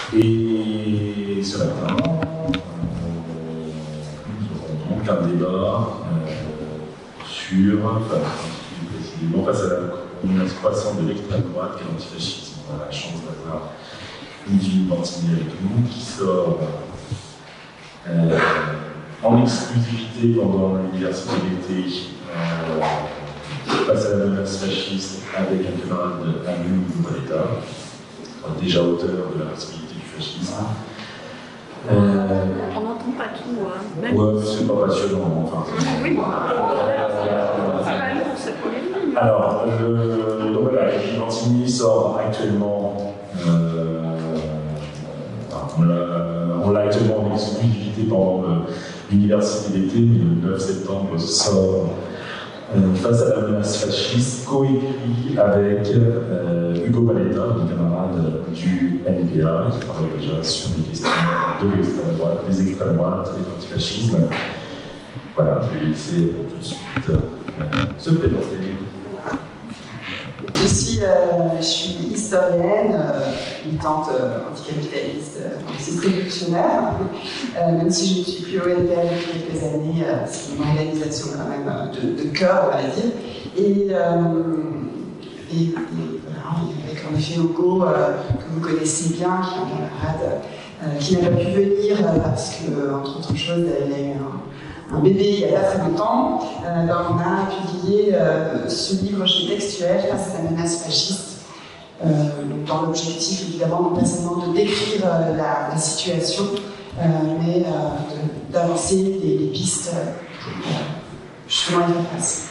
Et ce matin, nous aurons donc un débat sur, plus précisément, face à la menace croissante de l'extrême droite et l'antifascisme. On a la chance d'avoir Ludivine Bantigny avec nous, qui sort en exclusivité pendant l'université d'été face à la menace fasciste avec un camarade Amu Boletta, déjà auteur de la possibilité du fascisme. On n'entend pas tout. Hein. Ouais, c'est pas passionnant, enfin. Oui, c'est pas long, cette première ligne. Alors, donc voilà, Ludivine Bantigny sort actuellement. On l'a actuellement en exclusivité pendant l'université d'été, mais le 9 septembre sort face à la menace fasciste, coécrit avec Hugo Paletta, mon camarade du NPA, qui travaille déjà sur des questions de l'extrême droite, des extrêmes droites et l'antifascisme. Voilà, je vais laisser tout de suite se présenter. Je suis historienne, militante anticapitaliste, marxiste révolutionnaire, même si je ne suis plus au NPA depuis quelques années, c'est une organisation quand même de cœur, on va dire. Et voilà, avec en effet Hugo, que vous connaissez bien, qui est un camarade qui n'a pas pu venir parce que, entre autres choses, il a eu un bébé il n'y a pas très longtemps. On a publié ce livre chez Textuel face à la menace fasciste, dans l'objectif évidemment non pas seulement de décrire la situation, mais d'avancer des pistes pour justement y faire face.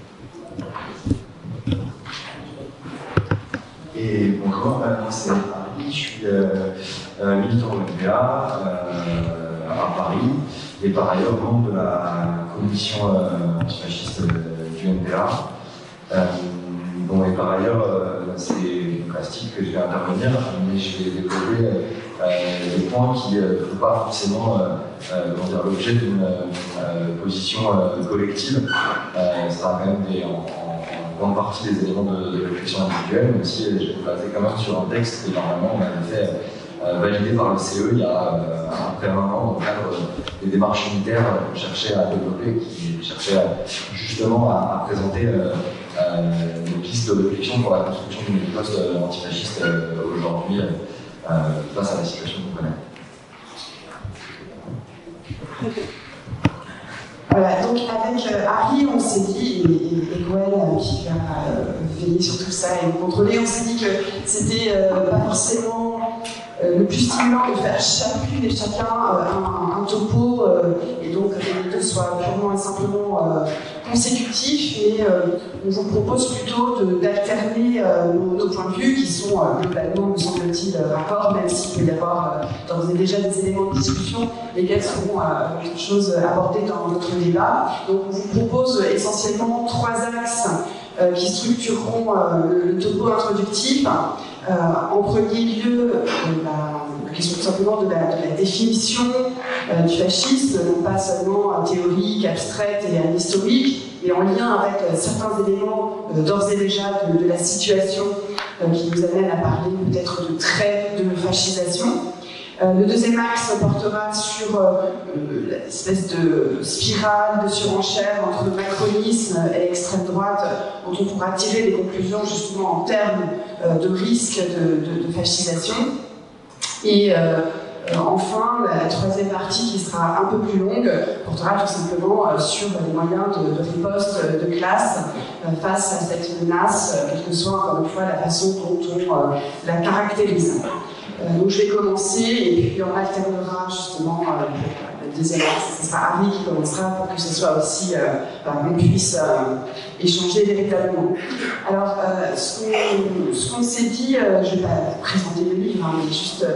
Et bonjour, moi c'est Paris, je suis militant de l'UPA à Paris. Et par ailleurs membre de la commission antifasciste du NPA. Bon, et par ailleurs, c'est plastique que je vais intervenir, mais je vais développer des points qui ne font pas forcément l'objet d'une position collective. Ça sera quand même en grande partie des éléments de réflexion individuelle, même si je vais me baser quand même sur un texte que normalement on avait fait validé par le CE il y a après un an dans le cadre des démarches unitaires qu'on cherchait à développer, qui cherchaient justement à présenter des pistes de réflexion pour la construction d'une poste antifasciste aujourd'hui face à la situation qu'on connaît. Voilà, donc avec Harry, on s'est dit, et Gwen qui va veiller sur tout ça et nous contrôler, on s'est dit que c'était pas forcément le plus stimulant de faire chacune et chacun un topo et donc que les deux soient purement et simplement consécutifs, et on vous propose plutôt d'alterner nos points de vue qui sont globalement, me semble-t-il, raccords, même s'il peut y avoir d'ores et déjà des éléments de discussion lesquels seront quelque chose abordés dans notre débat. Donc on vous propose essentiellement trois axes qui structureront le topo introductif. En premier lieu, la question tout simplement de la définition du fascisme, non pas seulement théorique, abstraite et historique, mais en lien avec certains éléments d'ores et déjà de la situation qui nous amène à parler peut-être de traits de fascisation. Le deuxième axe portera sur l'espèce de spirale de surenchère entre macronisme et extrême droite, dont on pourra tirer des conclusions justement en termes de risque de fascisation. Et enfin, la troisième partie, qui sera un peu plus longue, portera tout simplement sur les moyens de riposte de classe face à cette menace, quelle que soit encore une fois la façon dont on la caractérise. Donc je vais commencer et puis on alternera justement le deuxième axe. Ce sera Harry qui commencera pour que ce soit aussi qu'on puisse échanger véritablement. Alors ce qu'on s'est dit, je ne vais pas présenter le livre, mais juste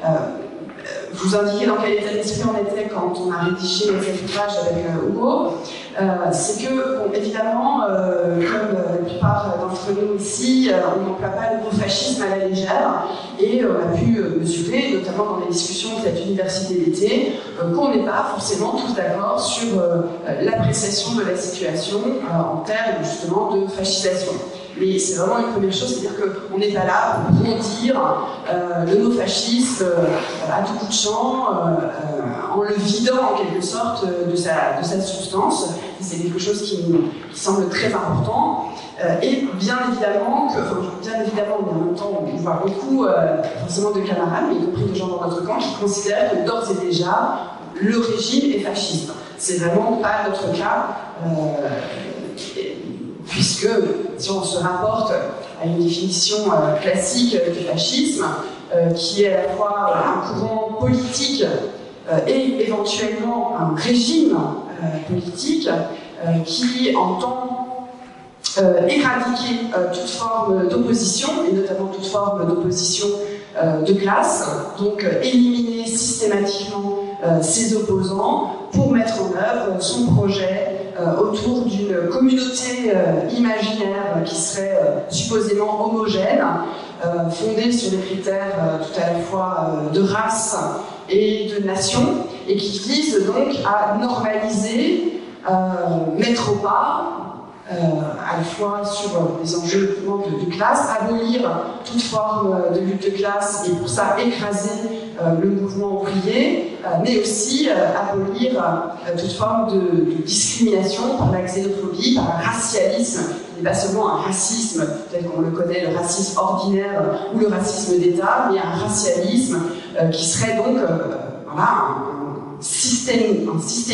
vous indiquer dans quel état d'esprit on était quand on a rédigé cet ouvrage avec Hugo. C'est que, bon, évidemment, comme la plupart d'entre nous ici, on n'emploie pas le mot fascisme à la légère, et on a pu mesurer, notamment dans les discussions de cette université d'été, qu'on n'est pas forcément tous d'accord sur l'appréciation de la situation en termes justement de fascisation. mais c'est vraiment une première chose, c'est-à-dire qu'on n'est pas là pour brandir le mot fascisme à tout bout de champ, en le vidant en quelque sorte de sa substance. C'est quelque chose qui semble très important. Et bien évidemment, mais en même temps, on voit beaucoup forcément de camarades, mais y compris de gens dans notre camp, qui considèrent que d'ores et déjà, le régime est fasciste. C'est vraiment pas notre cas, puisque si on se rapporte à une définition classique du fascisme, qui est à la fois un courant politique et éventuellement un régime politique qui entend éradiquer toute forme d'opposition, et notamment toute forme d'opposition de classe, donc éliminer systématiquement ses opposants pour mettre en œuvre son projet autour d'une communauté imaginaire qui serait supposément homogène, fondée sur des critères tout à la fois de race et de nation, et qui vise donc à normaliser, mettre au pas, à la fois sur les enjeux de classe, abolir toute forme de lutte de classe et pour ça écraser le mouvement ouvrier, mais aussi abolir toute forme de discrimination par la xénophobie, par un racialisme qui n'est pas seulement un racisme tel qu'on le connaît, le racisme ordinaire ou le racisme d'État, mais un racialisme qui serait donc un système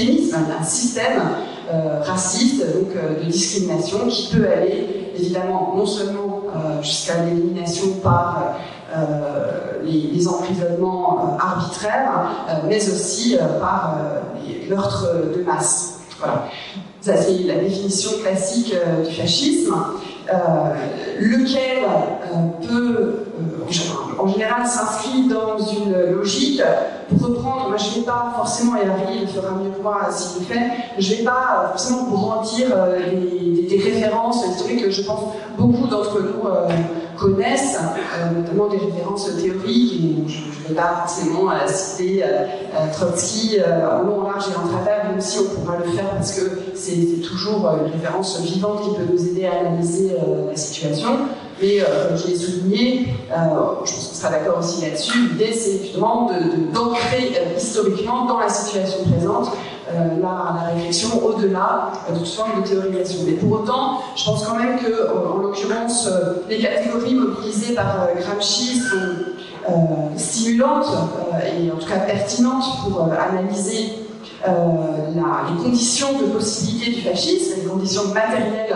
raciste, donc de discrimination, qui peut aller évidemment non seulement jusqu'à l'élimination par les emprisonnements arbitraires, mais aussi par les meurtres de masse. Voilà. Ça, c'est la définition classique du fascisme, lequel peut, en général, s'inscrit dans une logique. Pour reprendre, moi je ne vais pas forcément, et Harry le fera mieux que moi s'il le fait, je ne vais pas forcément brandir des références historiques que je pense beaucoup d'entre nous connaissent, notamment des références théoriques, et je ne vais pas forcément citer Trotsky en long, en large et en travers, même si on pourra le faire parce que c'est toujours une référence vivante qui peut nous aider à analyser la situation. Mais comme je l'ai souligné, je pense qu'on sera d'accord aussi là-dessus, l'idée c'est justement d'ancrer historiquement dans la situation présente la réflexion au-delà de toute forme de théorisation. Mais pour autant, je pense quand même que, en l'occurrence, les catégories mobilisées par Gramsci sont stimulantes et en tout cas pertinentes pour analyser les conditions de possibilité du fascisme, les conditions matérielles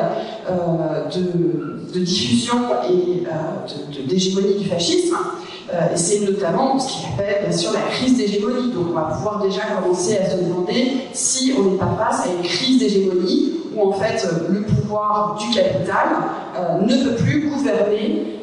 de diffusion et d'hégémonie du fascisme. Et c'est notamment ce qu'il appelle bien sûr la crise d'hégémonie. Donc on va pouvoir déjà commencer à se demander si on n'est pas face à une crise d'hégémonie où en fait le pouvoir du capital ne peut plus gouverner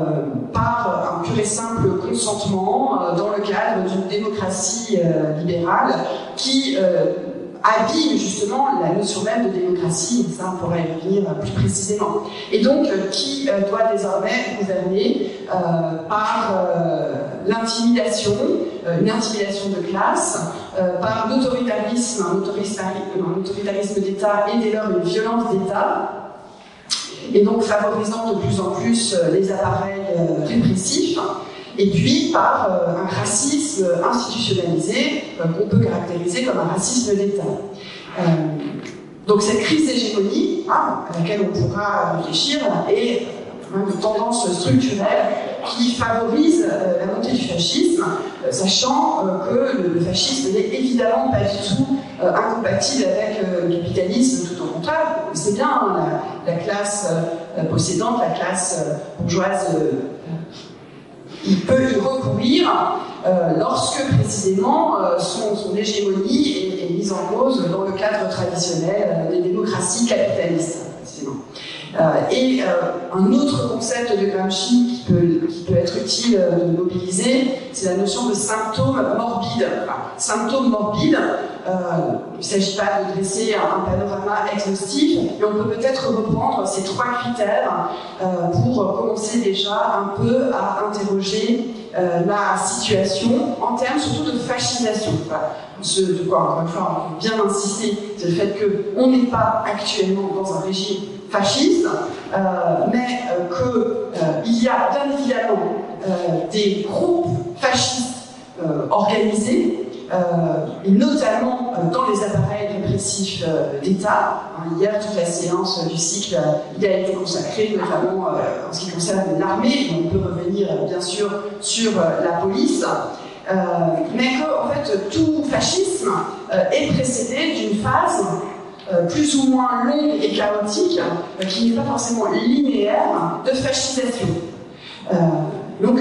par un pur et simple consentement dans le cadre d'une démocratie libérale qui abîme justement la notion même de démocratie, et ça on pourrait y revenir plus précisément. Et donc, qui doit désormais gouverner par l'intimidation, une intimidation de classe, par l'autoritarisme, un autoritarisme d'État et dès lors une violence d'État, et donc favorisant de plus en plus les appareils répressifs, et puis par un racisme institutionnalisé qu'on peut caractériser comme un racisme d'État. Donc cette crise d'hégémonie, à laquelle on pourra réfléchir, est une tendance structurelle qui favorise la montée du fascisme, sachant que le fascisme n'est évidemment pas du tout incompatible avec le capitalisme, tout au contraire. C'est bien la classe possédante, la classe bourgeoise, il peut y recourir lorsque précisément son hégémonie est mise en cause dans le cadre traditionnel des démocraties capitalistes. Et un autre concept de Gramsci qui peut être utile de mobiliser, c'est la notion de symptôme morbide. Symptôme morbide, il ne s'agit pas de dresser un panorama exhaustif, mais on peut peut-être reprendre ces trois critères pour commencer déjà un peu à interroger la situation en termes surtout de fascisation. De quoi, encore une fois, on peut bien insister, c'est le fait qu'on n'est pas actuellement dans un régime fasciste, mais qu'il y a bien évidemment des groupes fascistes organisés, et notamment dans les appareils répressifs d'État. Hier, toute la séance du cycle il a été consacrée notamment en ce qui concerne l'armée, on peut revenir bien sûr sur la police, mais que en fait, tout fascisme est précédé d'une phase plus ou moins longue et chaotique, qui n'est pas forcément linéaire, de fascisation. Donc,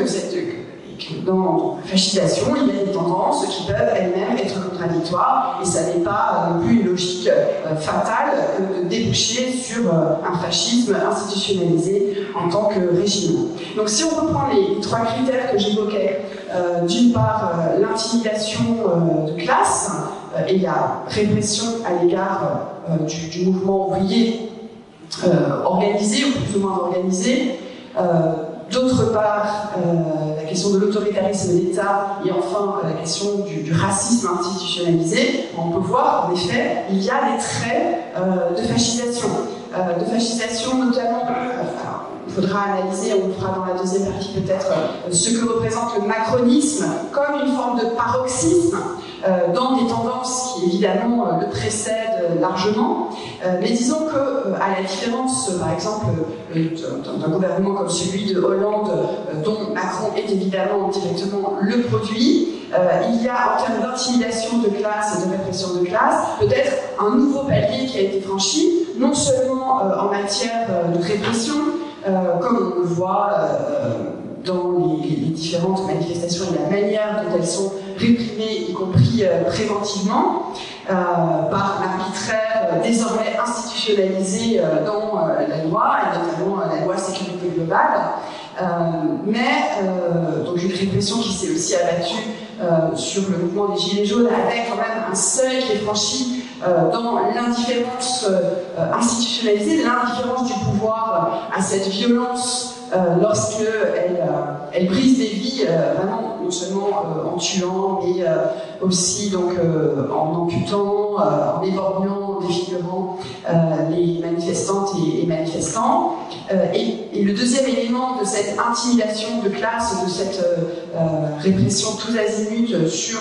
dans la fascisation, il y a des tendances qui peuvent elles-mêmes être contradictoires, et ça n'est pas non plus une logique fatale de déboucher sur un fascisme institutionnalisé en tant que régime. Donc si on reprend les trois critères que j'évoquais, d'une part l'intimidation de classe et la répression à l'égard du mouvement ouvrier organisé ou plus ou moins organisé, d'autre part, la question de l'autoritarisme d'État et enfin la question du racisme institutionnalisé, on peut voir en effet il y a des traits de fascisation notamment. Il faudra analyser, on le fera dans la deuxième partie peut-être, ce que représente le macronisme comme une forme de paroxysme dans des tendances qui évidemment le précèdent largement. Mais disons qu'à la différence, par exemple, d'un gouvernement comme celui de Hollande, dont Macron est évidemment directement le produit, il y a en termes d'intimidation de classe et de répression de classe, peut-être un nouveau palier qui a été franchi, non seulement en matière de répression, comme on le voit dans les différentes manifestations et la manière dont elles sont réprimées, y compris préventivement, par l'arbitraire désormais institutionnalisé dans la loi, et notamment la loi sécurité globale, donc une répression qui s'est aussi abattue sur le mouvement des Gilets jaunes, avec quand même un seuil qui est franchi dans l'indifférence institutionnalisée, l'indifférence du pouvoir à cette violence lorsqu'elle brise des vies, vraiment non seulement en tuant, mais aussi donc, en amputant, en éborgnant, en défigurant les manifestantes et manifestants. Et le deuxième élément de cette intimidation de classe, de cette répression tous azimuts sur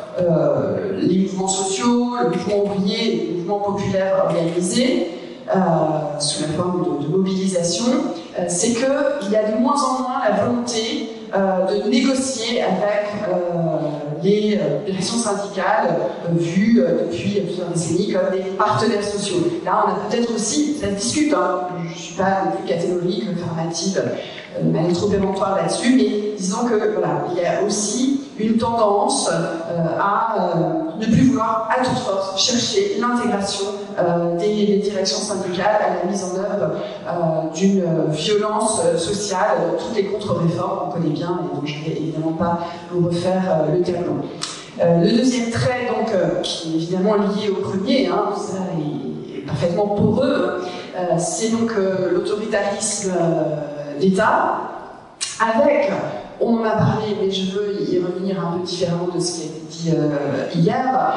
les mouvements sociaux, le mouvement ouvrier, le mouvement populaire organisé, sous la forme de mobilisation, c'est qu'il y a de moins en moins la volonté de négocier avec les directions syndicales vues depuis plusieurs décennies comme des partenaires sociaux. Là, on a peut-être aussi, ça se discute, hein, je ne suis pas plus catégorique, affirmative, mais trop péremptoire là-dessus, mais disons que voilà, il y a aussi une tendance à ne plus vouloir à toute force chercher l'intégration des directions syndicales à la mise en œuvre d'une violence sociale, toutes les contre-réformes qu'on connaît bien, et donc je ne vais évidemment pas vous refaire le tableau. Le deuxième trait, donc, qui est évidemment lié au premier, hein, ça est parfaitement poreux, c'est donc l'autoritarisme d'État, avec, on en a parlé, mais je veux y revenir un peu différemment de ce qui a été dit hier,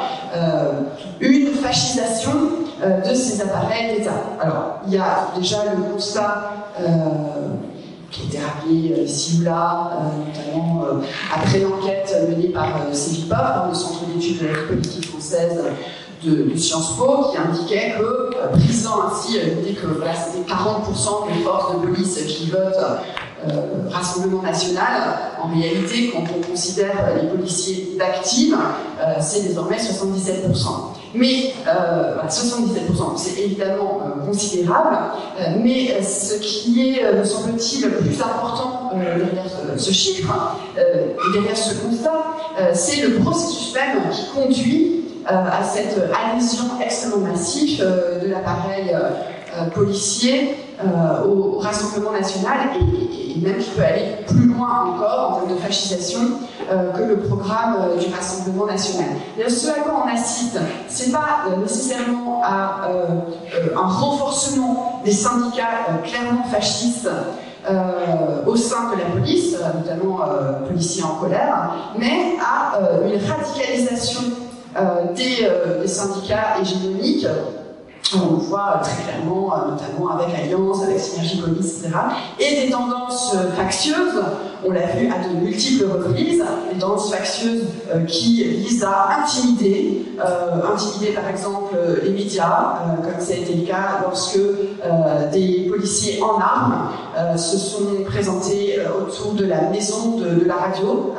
une fascisation de ces appareils d'État. Alors, il y a déjà le constat qui a été rappelé ici ou là, notamment après l'enquête menée par Cevipop, le Centre d'études de la politique française de Sciences Po, qui indiquait que, brisant ainsi l'idée que voilà, c'était 40% des forces de police qui votent Rassemblement National, en réalité, quand on considère les policiers d'actifs, c'est désormais 77%. Mais 77%, c'est évidemment considérable, mais ce qui est, me semble-t-il, le plus important derrière ce chiffre, et derrière ce constat, c'est le processus même qui conduit à cette adhésion extrêmement massive de l'appareil policier au Rassemblement National, et même qui peut aller plus loin encore en termes de fascisation que le programme du Rassemblement National. Et ce à quoi on assiste, c'est pas nécessairement à un renforcement des syndicats clairement fascistes au sein de la police, notamment policiers en colère, mais à une radicalisation des syndicats hégémoniques On le voit très clairement, notamment avec Alliance, avec Synergie Police, etc. Et des tendances factieuses, on l'a vu à de multiples reprises, des tendances factieuses qui visent à intimider par exemple les médias, comme ça a été le cas lorsque des policiers en armes se sont présentés autour de la maison de la radio.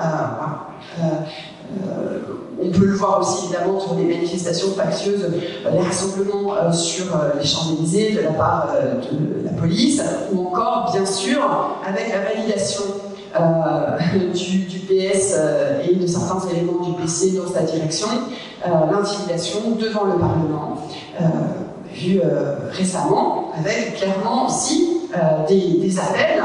On peut le voir aussi évidemment sur des manifestations factieuses, les rassemblements sur les Champs-Élysées de la part de la police, ou encore bien sûr avec la validation du PS et de certains éléments du PC dans sa direction, l'intimidation devant le Parlement, vu récemment, avec clairement aussi des appels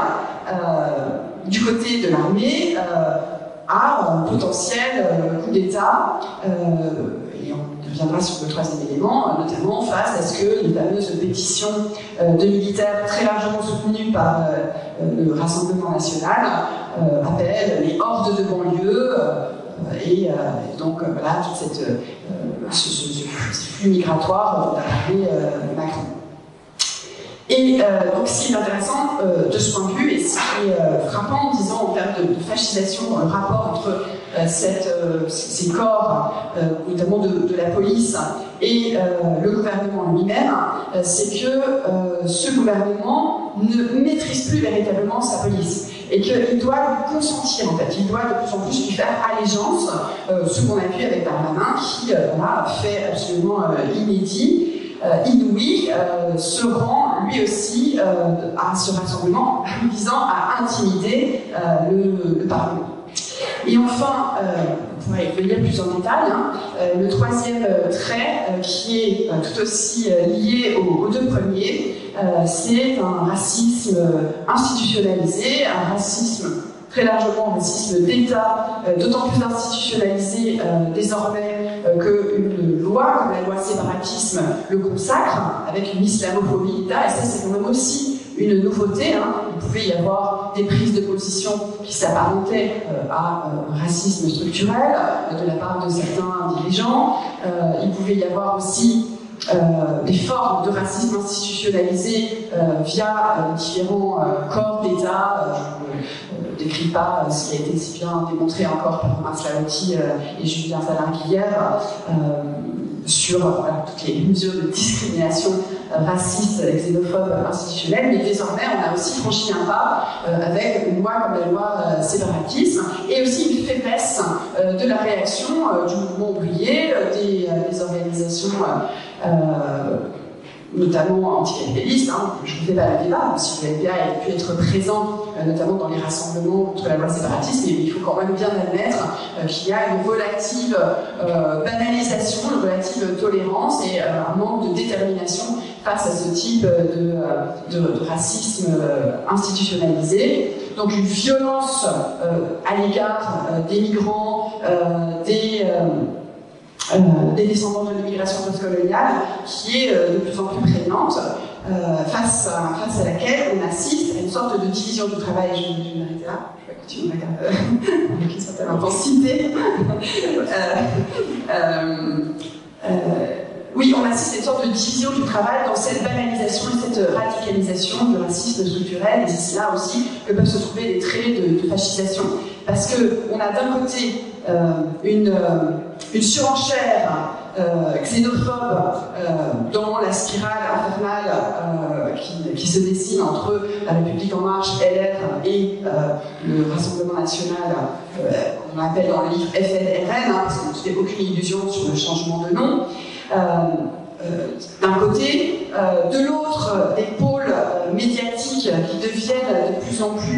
du côté de l'armée à un potentiel coup d'État, et on reviendra sur le troisième élément, notamment face à ce que les fameuses pétitions de militaires très largement soutenues par le Rassemblement national appellent les hordes de banlieue, et donc voilà, tout ce flux migratoire dont a parlé Macron. Et donc ce qui est intéressant de ce point de vue, et ce qui est frappant, disons, en termes de fascisation dans le rapport entre ces corps, notamment de la police, et le gouvernement lui-même, c'est que ce gouvernement ne maîtrise plus véritablement sa police. Et qu'il doit consentir, en fait, il doit de plus en plus lui faire allégeance, ce qu'on a vu avec Darmanin, qui a fait absolument inédit, inouï, se rend lui aussi à ce rassemblement visant à intimider le Parlement. Et enfin, on pourrait y revenir plus en détail, le troisième trait qui est tout aussi lié aux deux premiers, c'est un racisme institutionnalisé, un racisme très largement un racisme d'État, d'autant plus institutionnalisé désormais qu'une loi comme la loi séparatisme le consacre, avec une islamophobie d'État, et ça c'est quand même aussi une nouveauté. Il pouvait y avoir des prises de position qui s'apparentaient à un racisme structurel de la part de certains dirigeants. Il pouvait y avoir aussi des formes de racisme institutionnalisé via différents corps d'État. Je ne décris pas ce qui a été si bien démontré encore par Romain Slavoty et Julien Salingui hier sur toutes les mesures de discrimination raciste et xénophobe institutionnelle, mais désormais on a aussi franchi un pas avec une loi comme la loi séparatisme, et aussi une faiblesse de la réaction du mouvement ouvrier, des organisations notamment anticapitalistes. Je ne fais pas le débat, si le LPA a pu être présent notamment dans les rassemblements contre la loi séparatiste, mais il faut quand même bien admettre qu'il y a une relative banalisation, une relative tolérance et un manque de détermination face à ce type de racisme institutionnalisé. Donc une violence à l'égard des migrants, des descendants de l'immigration postcoloniale qui est de plus en plus prégnante, face à laquelle on assiste à une sorte de division du travail. Je vais m'arrêter là, je vais continuer avec une certaine intensité. Oui, on assiste à une sorte de division du travail dans cette banalisation et cette radicalisation du racisme structurel, et c'est là aussi que peuvent se trouver des traits de fascisation. Parce qu'on a d'un côté une surenchère xénophobe dans la spirale infernale qui se dessine entre la République En Marche, LR, et le Rassemblement National, qu'on appelle dans le livre FNRN, parce qu'on ne se fait aucune illusion sur le changement de nom. D'un côté, de l'autre, des pôles médiatiques qui deviennent de plus en plus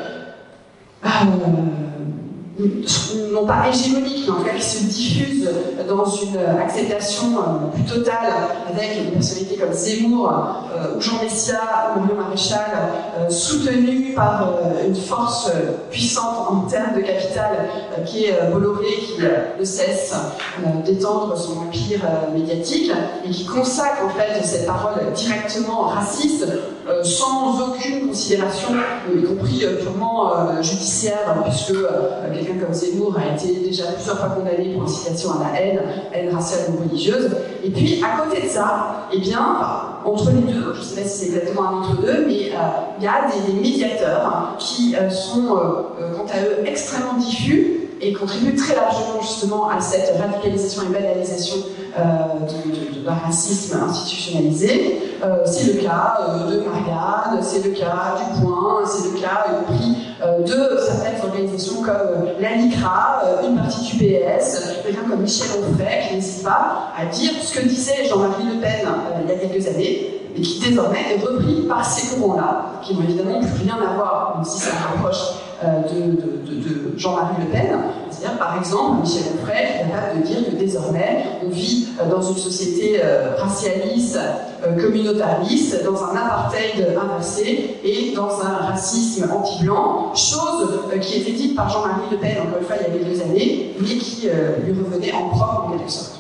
non pas hégémoniques, mais en tout cas qui se diffusent dans une acceptation plus totale, avec une personnalité comme Zemmour ou Jean Messia ou Marion Maréchal, soutenus par une force puissante en termes de capital qui est Bolloré, qui ne cesse d'étendre son empire médiatique et qui consacre en fait cette parole directement raciste sans aucune considération, y compris purement judiciaire, puisque quelqu'un comme Zemmour a été déjà plusieurs fois condamné pour incitation à la haine raciale ou religieuse. Et puis, à côté de ça, eh bien, entre les deux, je ne sais pas si c'est exactement un entre-deux, mais il y a des médiateurs qui sont, quant à eux, extrêmement diffus et contribuent très largement justement à cette radicalisation et banalisation d'un racisme institutionnalisé. C'est le cas de Marianne, c'est le cas du Point, c'est le cas y compris de certaines organisations comme la LICRA, une partie du PS, quelqu'un comme Michel Onfray qui n'hésite pas à dire ce que disait Jean-Marie Le Pen il y a quelques années, et qui désormais est repris par ces courants-là, qui n'ont évidemment plus rien à voir, même si c'est un rapproche de Jean-Marie Le Pen. C'est-à-dire, par exemple, Michel Onfray qui est capable de dire que désormais, on vit dans une société racialiste, communautariste, dans un apartheid inversé et dans un racisme anti-blanc, chose qui était dite par Jean-Marie Le Pen, encore une fois, il y a quelques années, mais qui lui revenait en propre en quelque sorte.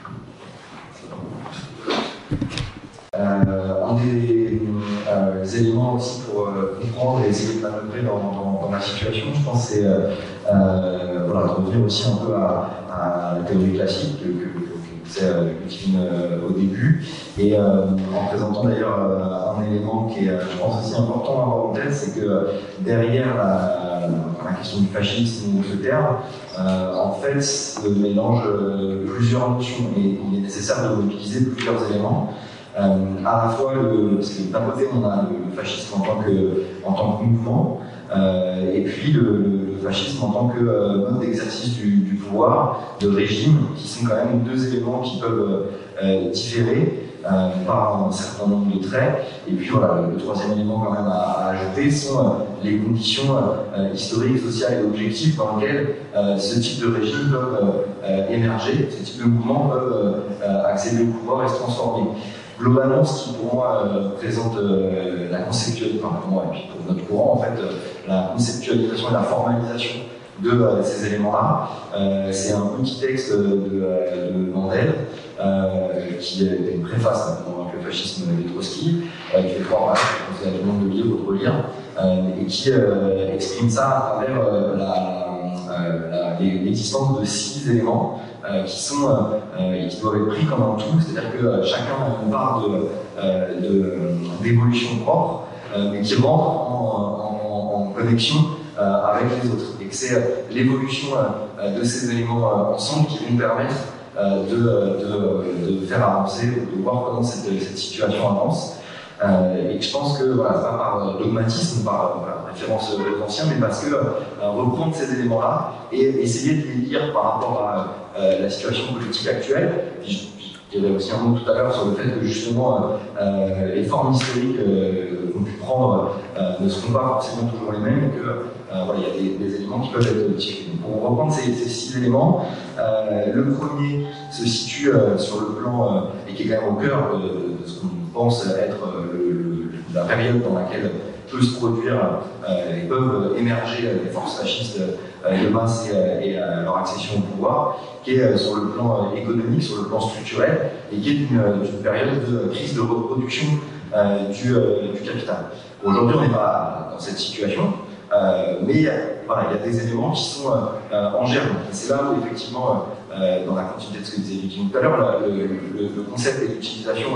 Un des éléments aussi pour comprendre et essayer de manœuvrer dans la situation, je pense, c'est voilà, de revenir aussi un peu à la théorie classique que j'utilise au début, et en présentant d'ailleurs un élément qui est, je pense, aussi important à avoir en tête, c'est que derrière la question du fascisme ou ce terme, en fait, mélange plusieurs notions, et il est nécessaire de mobiliser plusieurs éléments. À la fois, parce que d'un côté, on a le fascisme en tant que mouvement, et puis le fascisme en tant que mode d'exercice du pouvoir, de régime, qui sont quand même deux éléments qui peuvent différer par un certain nombre de traits. Et puis voilà, le troisième élément quand même à ajouter sont les conditions historiques, sociales et objectives dans lesquelles ce type de régime peuvent émerger, ce type de mouvement peuvent accéder au pouvoir et se transformer. Globalement, ce qui pour moi présente la conceptualisation, enfin pour moi et puis pour notre courant en fait, la conceptualisation et la formalisation de ces éléments-là, c'est un petit texte de Mandel qui est une préface avec le fascisme de Trotsky, qui fait 3 pages, je vous demande de lire ou de relire, et qui exprime ça à travers l'existence de 6 éléments qui sont et qui doivent être pris comme un tout, c'est-à-dire que chacun a une part d'évolution propre, mais qui rentre en connexion avec les autres, et que c'est l'évolution de ces éléments ensemble qui vont permettre de faire avancer, de voir comment cette situation avance. Et je pense que, voilà, pas par dogmatisme, par référence aux anciens, mais parce que reprendre ces éléments-là et essayer de les lire par rapport à la situation politique actuelle. Puis je dirais aussi un mot tout à l'heure sur le fait que justement les formes historiques qu'on pu prendre ne seront pas forcément toujours les mêmes, et que voilà, il y a des éléments qui peuvent être différents. Pour reprendre ces 6 éléments, le premier se situe sur le plan, et qui est quand même au cœur de ce qu'on pense être la période dans laquelle peut se produire et peuvent émerger les forces fascistes de masse et leur accession au pouvoir, qui est sur le plan économique, sur le plan structurel, et qui est une période de crise de reproduction du capital. Aujourd'hui, on n'est pas dans cette situation, mais voilà, il y a des éléments qui sont en germe. C'est là où, effectivement, dans la continuité de ce que disait Vicky tout à l'heure, le concept et l'utilisation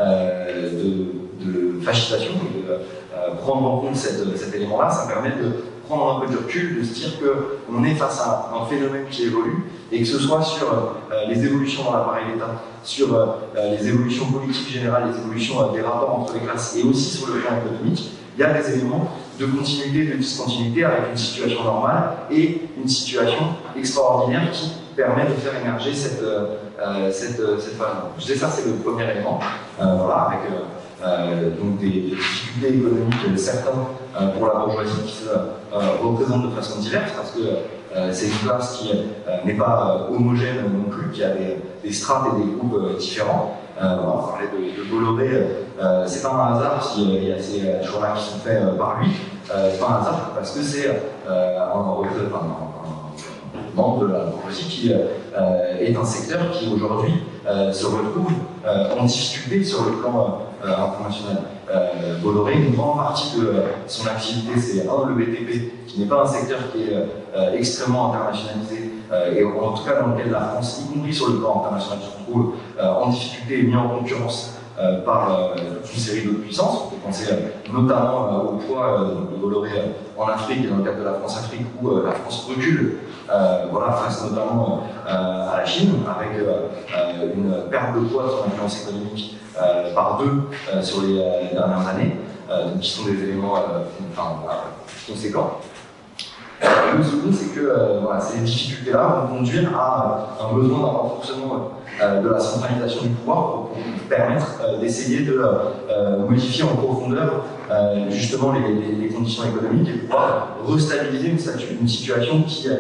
de fascisation, de prendre en compte cet élément-là, ça permet de prendre un peu de recul, de se dire qu'on est face à un phénomène qui évolue, et que ce soit sur les évolutions dans l'appareil d'État, sur les évolutions politiques générales, les évolutions des rapports entre les classes, et aussi sur le plan économique, il y a des éléments de continuité, de discontinuité avec une situation normale et une situation extraordinaire qui permet de faire émerger cette phase. Je disais ça, c'est le premier élément, voilà, avec donc des difficultés économiques certains pour la bourgeoisie qui se représentent de façon diverse, parce que c'est une classe qui n'est pas homogène non plus, qui a des strates et des groupes différents. On parlait de Bolloré, c'est pas un hasard s'il y a ces choix-là qui sont faits par lui, c'est pas un hasard parce que c'est membre de la bourgeoisie qui est un secteur qui aujourd'hui se retrouve en difficulté sur le plan international. Bolloré, une grande partie de son activité, c'est le BTP, qui n'est pas un secteur qui est extrêmement internationalisé, et en tout cas dans lequel la France, y compris sur le plan international, se retrouve en difficulté et mis en concurrence par toute une série d'autres puissances. On peut penser notamment au poids de Bolloré en Afrique et dans le cadre de la France-Afrique, où la France recule face notamment à la Chine, avec une perte de poids de son influence économique par 2 sur les dernières années, qui sont des éléments conséquents. Le second, c'est que ces difficultés-là vont conduire à un besoin d'un renforcement de la centralisation du pouvoir pour permettre d'essayer de modifier en profondeur justement les conditions économiques et pouvoir restabiliser une situation qui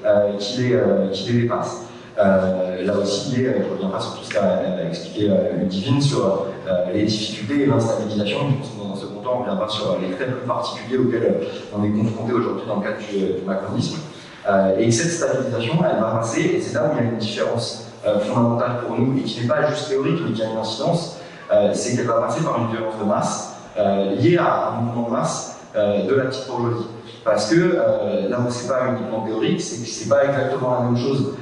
les dépasse. Là aussi, je ne reviens pas sur tout ce qu'a expliqué Ludivine sur les difficultés et l'instabilisation. Dans un second temps, on reviendra sur les traits plus particuliers auxquels on est confronté aujourd'hui dans le cadre du macronisme. Et cette stabilisation, elle va passer, et c'est là où il y a une différence fondamentale pour nous, et qui n'est pas juste théorique, mais qui a une incidence, c'est qu'elle va passer par une violence de masse liée à un mouvement de masse de la petite bourgeoisie. Parce que là où c'est pas uniquement théorique, c'est que c'est pas exactement la même chose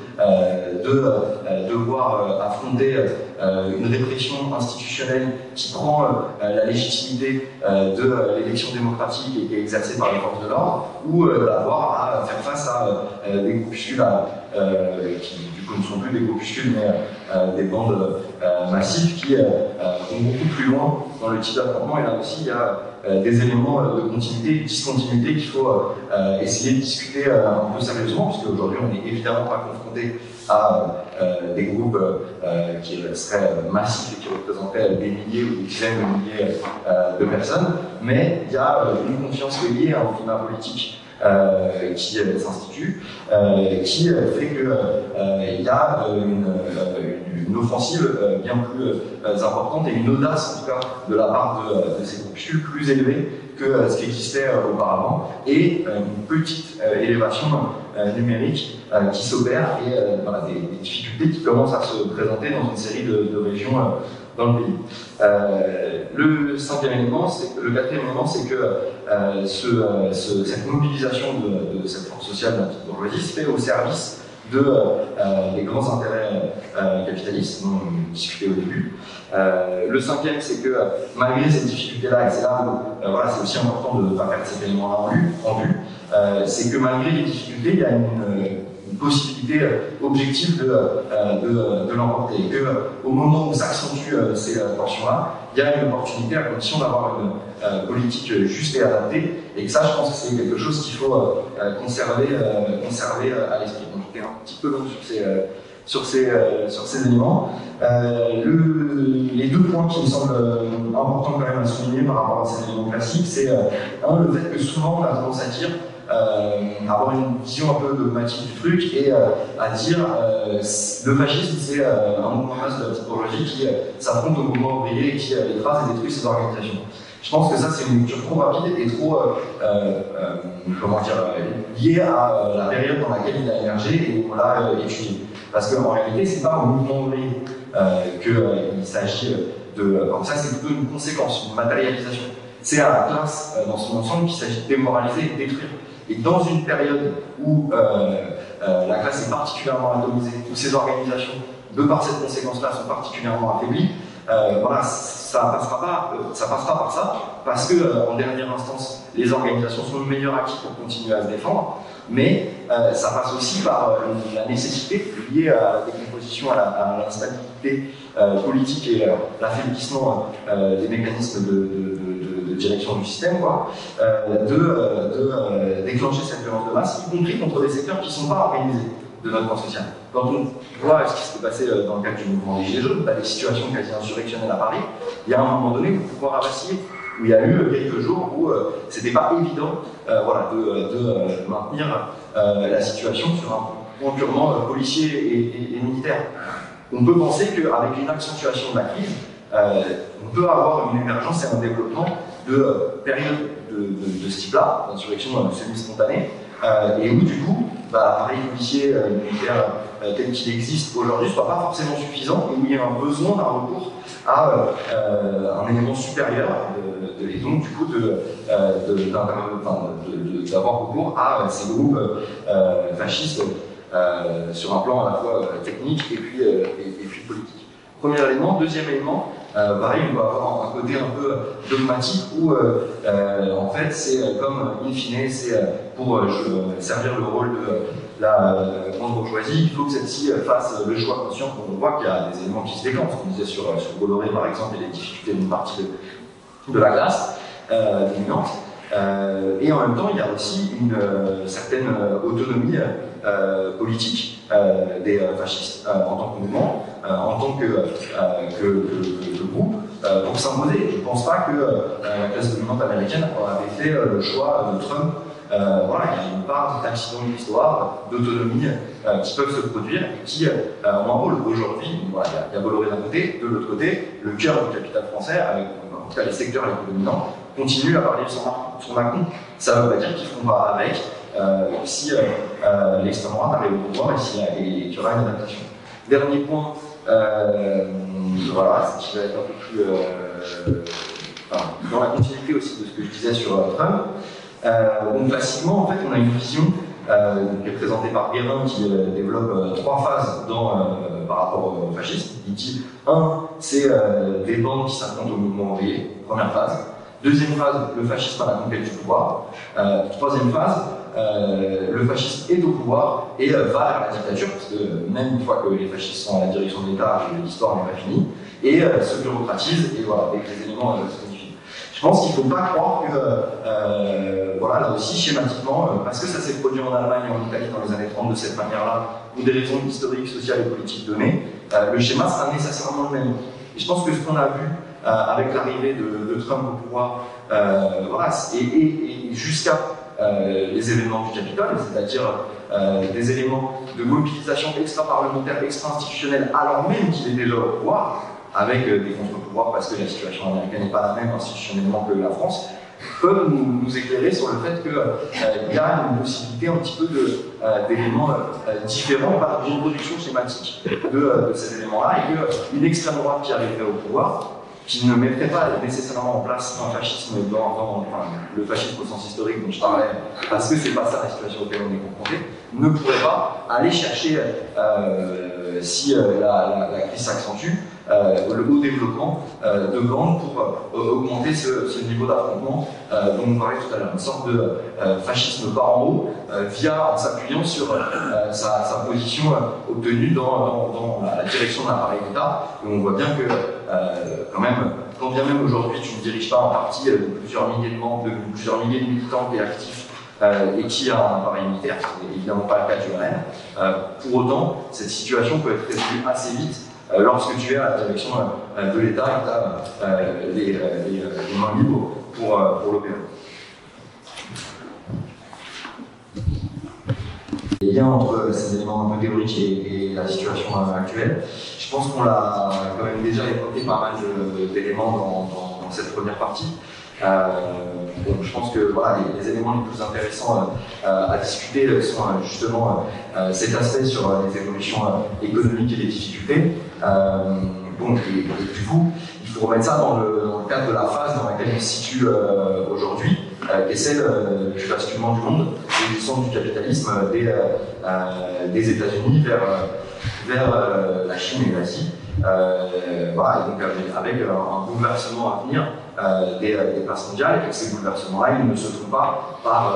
de devoir affronter une répression institutionnelle qui prend la légitimité de l'élection démocratique et qui est exercée par les forces de l'ordre, ou d'avoir à faire face à des groupuscules qui du coup ne sont plus des groupuscules mais des bandes massives qui vont beaucoup plus loin dans le type d'affrontement. Et là aussi il y a des éléments de continuité, de discontinuité qu'il faut essayer de discuter un peu sérieusement, parce qu'aujourd'hui on n'est évidemment pas confronté à des groupes qui seraient massifs et qui représenteraient des milliers ou des dizaines de milliers de personnes, mais il y a une confiance liée à un climat politique qui s'institue, qui fait qu'il y a une offensive bien plus importante et une audace en tout cas de la part de ces groupuscules plus élevée que ce qui existait auparavant, et une petite élévation numérique qui s'opère et des difficultés qui commencent à se présenter dans une série de régions dans le pays. Le quatrième élément, c'est que cette mobilisation de cette force sociale de la petite bourgeoisie se fait au service des grands intérêts capitalistes dont on discutait au début. Le cinquième, c'est que malgré ces difficultés-là, et c'est là où c'est aussi important de ne pas perdre cet élément-là en vue, c'est que malgré les difficultés, il y a une possibilité objective de l'emporter. Et qu'au moment où s'accentuent ces tensions-là, il y a une opportunité à condition d'avoir une politique juste et adaptée. Et que ça, je pense que c'est quelque chose qu'il faut conserver à l'esprit. Donc, j'étais un petit peu long sur ces éléments. Les deux points qui me semblent importants quand même à souligner par rapport à ces éléments classiques, c'est le fait que souvent on a tendance à dire avoir une vision un peu dogmatique du truc et à dire le fascisme c'est un mouvement de masse de la petite bourgeoisie qui s'affronte au mouvement ouvrier et qui écrase et détruit ces organisations. Je pense que ça c'est une lecture trop rapide et trop liée à la période dans laquelle il a émergé et où on l'a étudié. Parce qu'en réalité c'est pas au mouvement ouvrier qu'il s'agit comme ça, c'est plutôt une conséquence, une matérialisation. C'est à la classe dans son ensemble qu'il s'agit de démoraliser et de détruire. Et dans une période où la classe est particulièrement atomisée, où ces organisations, de par cette conséquence-là, sont particulièrement affaiblies, ça passera par ça, parce que en dernière instance, les organisations sont le meilleur acquis pour continuer à se défendre, mais ça passe aussi par la nécessité liée à la décomposition, à l'instabilité politique et l'affaiblissement des mécanismes de direction du système, de déclencher cette violence de masse, y compris contre des secteurs qui ne sont pas organisés de notre corps social. Quand on voit ce qui s'est passé dans le cadre du mouvement des Gilets jaunes, des situations quasi insurrectionnelles à Paris, il y a un moment donné où le pouvoir a vacillé, où il y a eu quelques jours où c'était pas évident de maintenir la situation sur un point purement policier et militaire. On peut penser qu'avec une accentuation de la crise, on peut avoir une émergence et un développement de périodes de ce type-là, d'insurrection semi-spontanée, et où du coup, l'appareil policier militaire tel qu'il existe aujourd'hui ne soit pas forcément suffisant et où il y a un besoin d'un recours à un élément supérieur et donc du coup d'avoir recours à ces groupes fascistes sur un plan à la fois technique et puis politique. Premier élément. Deuxième élément, pareil, on va avoir un côté un peu dogmatique où en fait c'est comme in fine, c'est pour servir le rôle de la grande bourgeoisie, il faut que celle-ci fasse le choix conscient. On voit qu'il y a des éléments qui se déclenchent, on disait sur Bolloré par exemple, et les difficultés d'une partie de la classe dominante. Et en même temps, il y a aussi une certaine autonomie politique des fascistes en tant que mouvement, en tant que groupe, pour s'imposer. Je ne pense pas que la classe dominante américaine avait fait le choix de Trump. Voilà, il y a une part d'accidents de l'histoire, d'autonomie qui peuvent se produire et qui ont un rôle aujourd'hui. Voilà, il y a Bolloré d'un côté, de l'autre côté, le cœur du capital français, avec en tout cas les secteurs les plus dominants, continue à parler de son Macron. Ça ne veut pas dire qu'ils ne feront pas avec si l'extrême droite arrive au pouvoir et qu'il y aura une adaptation. Dernier point, voilà, ce qui va être un peu plus dans la continuité aussi de ce que je disais sur Trump. Donc facilement, en fait, on a une vision qui est présentée par Guérin qui développe trois phases par rapport au fascisme. Il dit, c'est des bandes qui s'affrontent au mouvement ouvrier, première phase. Deuxième phase, le fascisme à la conquête du pouvoir. Troisième phase, le fascisme est au pouvoir et va vers la dictature, parce que même une fois que les fascistes sont à la direction de l'État, l'histoire n'est pas finie, et se bureaucratise, et voilà, avec les éléments se modifient. Je pense qu'il ne faut pas croire que, voilà, là aussi, schématiquement, parce que ça s'est produit en Allemagne et en Italie dans les années 30 de cette manière-là, pour des raisons historiques, sociales et politiques données, le schéma sera nécessairement le même. Et je pense que ce qu'on a vu avec l'arrivée de Trump au pouvoir, voilà, et jusqu'à les événements du Capitole, c'est-à-dire des éléments de mobilisation extra-parlementaire, extra-institutionnelle, alors même qu'il est déjà au pouvoir, avec des contre-pouvoirs, parce que la situation américaine n'est pas la même institutionnellement que la France, peuvent nous éclairer sur le fait qu'il y a une possibilité un petit peu d'éléments différents, par une reproduction schématique de ces éléments-là, et qu'une extrême droite qui arriverait au pouvoir, qui ne mettrait pas nécessairement en place un fascisme le fascisme au sens historique dont je parlais, parce que c'est pas ça la situation auquel on est confronté, ne pourrait pas aller chercher, si la crise s'accentue, le haut développement de bandes pour augmenter ce niveau d'affrontement dont on parlait tout à l'heure, une sorte de fascisme par en haut, en s'appuyant sur sa position obtenue dans la direction d'un appareil d'État. Et on voit bien que, quand même, quand bien même aujourd'hui tu ne diriges pas un parti de plusieurs milliers de membres, de plusieurs milliers de militants et actifs, et qui a un appareil militaire, ce n'est évidemment pas le cas du RN, pour autant, cette situation peut être résolue assez vite lorsque tu es à la direction de l'État et tu as les mains libres pour l'opérer. Les liens entre ces éléments un peu théoriques et la situation actuelle, je pense qu'on l'a quand même déjà évoqué pas mal d'éléments dans cette première partie. Donc je pense que voilà, les éléments les plus intéressants à discuter sont justement cet aspect sur les évolutions économiques et les difficultés. Bon, et du coup, il faut remettre ça dans le cadre de la phase dans laquelle on se situe aujourd'hui, qui est celle du basculement du monde et du centre du capitalisme des États-Unis vers la Chine et l'Asie. Voilà, et donc avec un bouleversement à venir des places mondiales, et que ces bouleversements-là, ils ne se font pas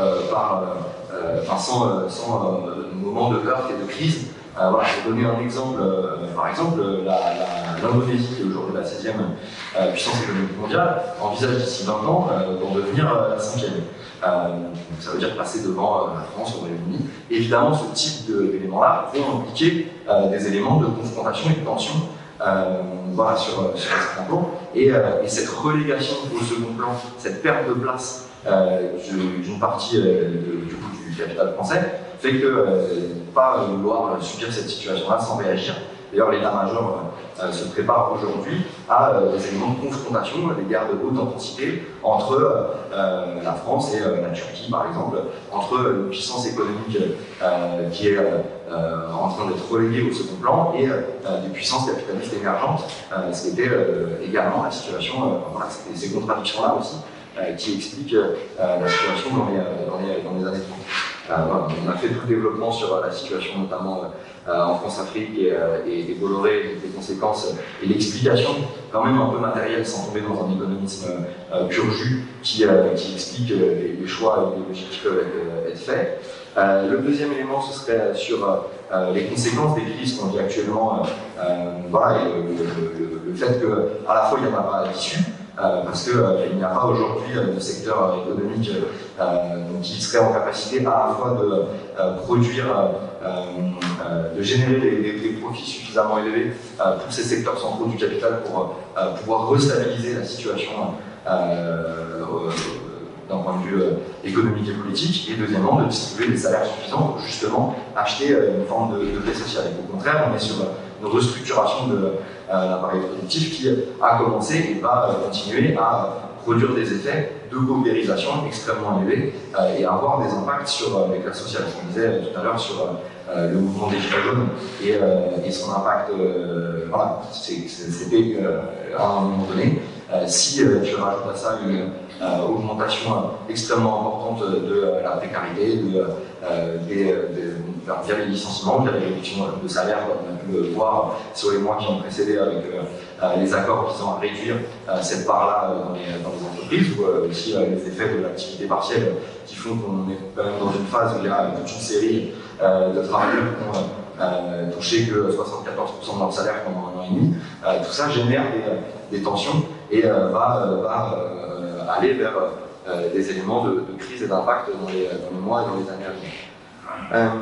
sans moment de heurt et de crise. Voilà, je vais donner un exemple. Par exemple, l'Indonésie, qui est aujourd'hui la 16e puissance économique mondiale, envisage d'ici 20 ans d'en devenir la 5e. Ça veut dire passer devant la France, au Royaume-Uni. Évidemment, ce type d'éléments-là vont impliquer des éléments de confrontation et de tension voilà, sur un certain plan. Et cette relégation au second plan, cette perte de place d'une partie du capital français, fait que pas vouloir subir cette situation-là sans réagir, D'ailleurs, l'état-major se prépare aujourd'hui à des éléments de confrontation, des guerres de haute intensité entre la France et la Turquie, par exemple, entre une puissance économique qui est en train d'être reléguée au second plan et des puissances capitalistes émergentes, ce qui était également la situation, voilà, ces contradictions-là aussi, qui expliquent la situation dans les années 30. Voilà, on a fait tout le développement sur la situation notamment en France-Afrique et Bolloré, les conséquences et l'explication quand même un peu matérielle sans tomber dans un économisme pur jus qui explique les choix idéologiques qui peuvent être faits. Le deuxième élément, ce serait sur les conséquences des crises qu'on vit actuellement, voilà, et le fait qu'à la fois il n'y en a pas d'issue, parce qu'il n'y a pas aujourd'hui de secteur économique qui serait en capacité à la fois de produire, de générer des profits suffisamment élevés pour ces secteurs centraux du capital pour pouvoir restabiliser la situation d'un point de vue économique et politique, et deuxièmement de distribuer des salaires suffisants pour justement acheter une forme de paix sociale. Et au contraire, on est sur une restructuration de l'appareil productif qui a commencé et va continuer à produire des effets de paupérisation extrêmement élevés et avoir des impacts sur les classes sociales. On disait tout à l'heure sur le mouvement des Gilets jaunes et son impact, voilà, c'était à un moment donné. Si tu rajoutes à ça une augmentation extrêmement importante de la précarité, via les licenciements, via les réductions de salaire, comme on a pu le voir sur les mois qui ont précédé avec les accords visant à réduire cette part-là dans les entreprises, ou aussi les effets de l'activité partielle qui font qu'on est quand même dans une phase où il y a toute une série de travailleurs qui ont touché que 74% de leur salaire pendant un an et demi. Tout ça génère des tensions et va aller vers des éléments de crise et d'impact dans les mois et dans les années à venir.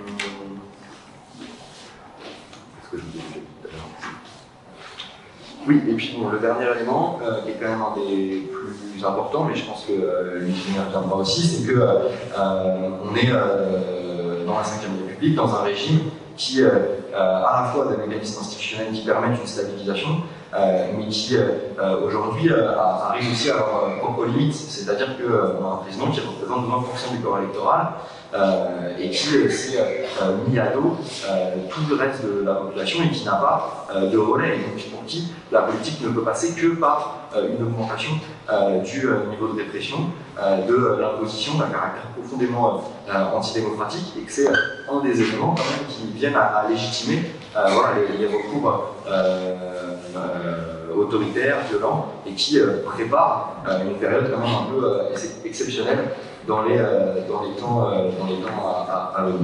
Est-ce que je vous ai dit tout à l'heure ? Oui, et puis bon, le dernier élément, qui est quand même un des plus importants, mais je pense que l'ingénieur reviendra aussi, c'est que on est dans la Ve République, dans un régime qui, à la fois des mécanismes institutionnels qui permettent une stabilisation, mais qui aujourd'hui arrive aussi à leurs propres limites. C'est-à-dire qu'on a un président qui représente 20% du corps électoral et qui s'est mis à dos tout le reste de la population et qui n'a pas de relais. Et donc pour qui la politique ne peut passer que par une augmentation du niveau de répression, de l'imposition d'un caractère profondément antidémocratique, et que c'est un des éléments quand même qui viennent à légitimer voilà, les recours autoritaires, violents, et qui préparent une période quand même un peu exceptionnelle dans les temps à venir.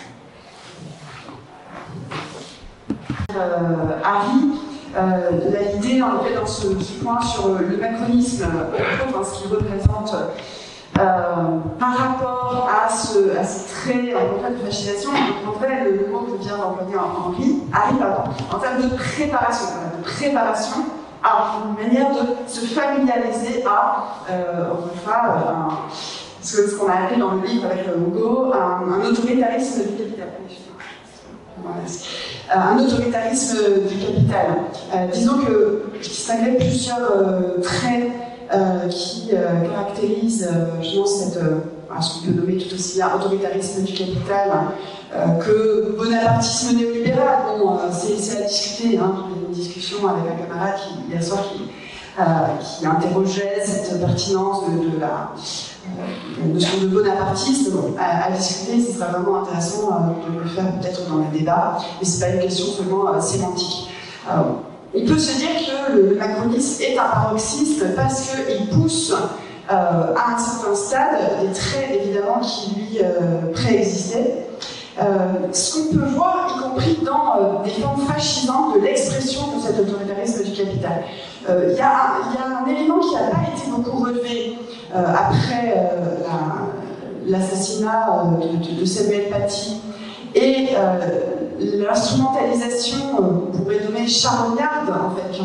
Harry, l'idée en fait dans ce point sur le macronisme, dans ce qu'il représente par rapport à ces traits de fascination, on prendrait le mot que vient d'employer Harry, en termes de préparation à une manière de se familiariser à, ce qu'on a appelé dans le livre avec Hugo, un autoritarisme du capital. Un autoritarisme du capital. Disons que je distinguerais plusieurs traits qui caractérisent justement ce qu'on peut nommer tout aussi bien autoritarisme du capital que bonapartisme néolibéral. Bon, c'est à discuter. Hein. J'ai eu une discussion avec un camarade hier soir qui interrogeait cette pertinence de la notion de bonapartisme. Bon, à discuter, ce serait vraiment intéressant de le faire peut-être dans les débats, mais ce n'est pas une question seulement sémantique. On peut se dire que le macronisme est un paroxysme parce qu'il pousse à un certain stade des traits évidemment qui lui préexistaient. Ce qu'on peut voir, y compris dans des formes fascinantes de l'expression de cet autoritarisme du capital. Il y a un élément qui n'a pas été beaucoup relevé après l'assassinat de Samuel Paty et l'instrumentalisation, on pourrait nommer charognarde, en fait, qui en a été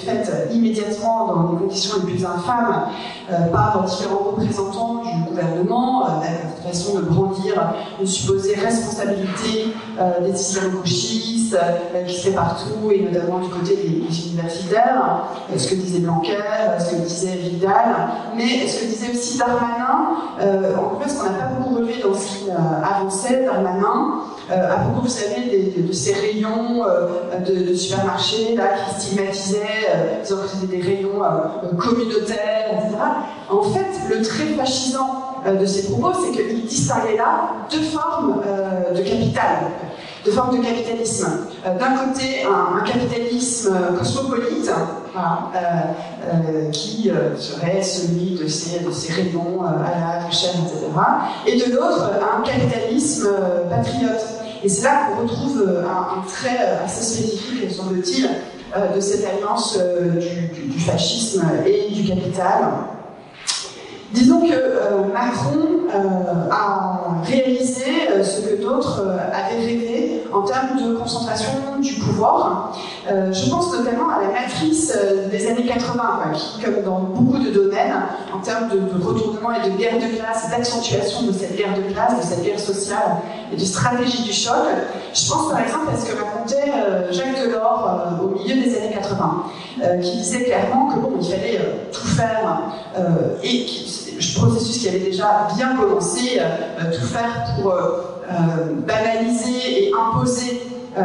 faite immédiatement dans les conditions les plus infâmes par différents représentants du gouvernement, avec cette façon de brandir une supposée responsabilité des islamo-gauchistes qui se fait partout, et notamment du côté des universitaires, ce que disait Blanquer, ce que disait Vidal, mais ce que disait aussi Darmanin. En fait, ce qu'on n'a pas beaucoup relevé dans ce qu'il avançait, Darmanin, à propos, vous savez, de ces rayons de supermarchés là, qui stigmatisaient, disant que c'était des rayons communautaires, etc. En fait, le trait fascisant de ces propos, c'est qu'il distinguait là deux formes de capital, deux formes de capitalisme. D'un côté, un capitalisme cosmopolite, voilà, qui serait celui de ces rayons à la chaîne, etc. Et de l'autre, un capitalisme patriote. Et c'est là qu'on retrouve un trait assez spécifique, semble-t-il, de cette alliance du fascisme et du capital. Disons que Macron a réalisé ce que d'autres avaient rêvé en termes de concentration du pouvoir. Je pense notamment à la matrice des années 80, qui, comme dans beaucoup de domaines, en termes de retournement et de guerre de classe, d'accentuation de cette guerre de classe, de cette guerre sociale et de stratégie du choc. Je pense par exemple à ce que racontait Jacques Delors au milieu des années 80, qui disait clairement que bon, il fallait tout faire et processus qui avait déjà bien commencé, tout faire pour banaliser et imposer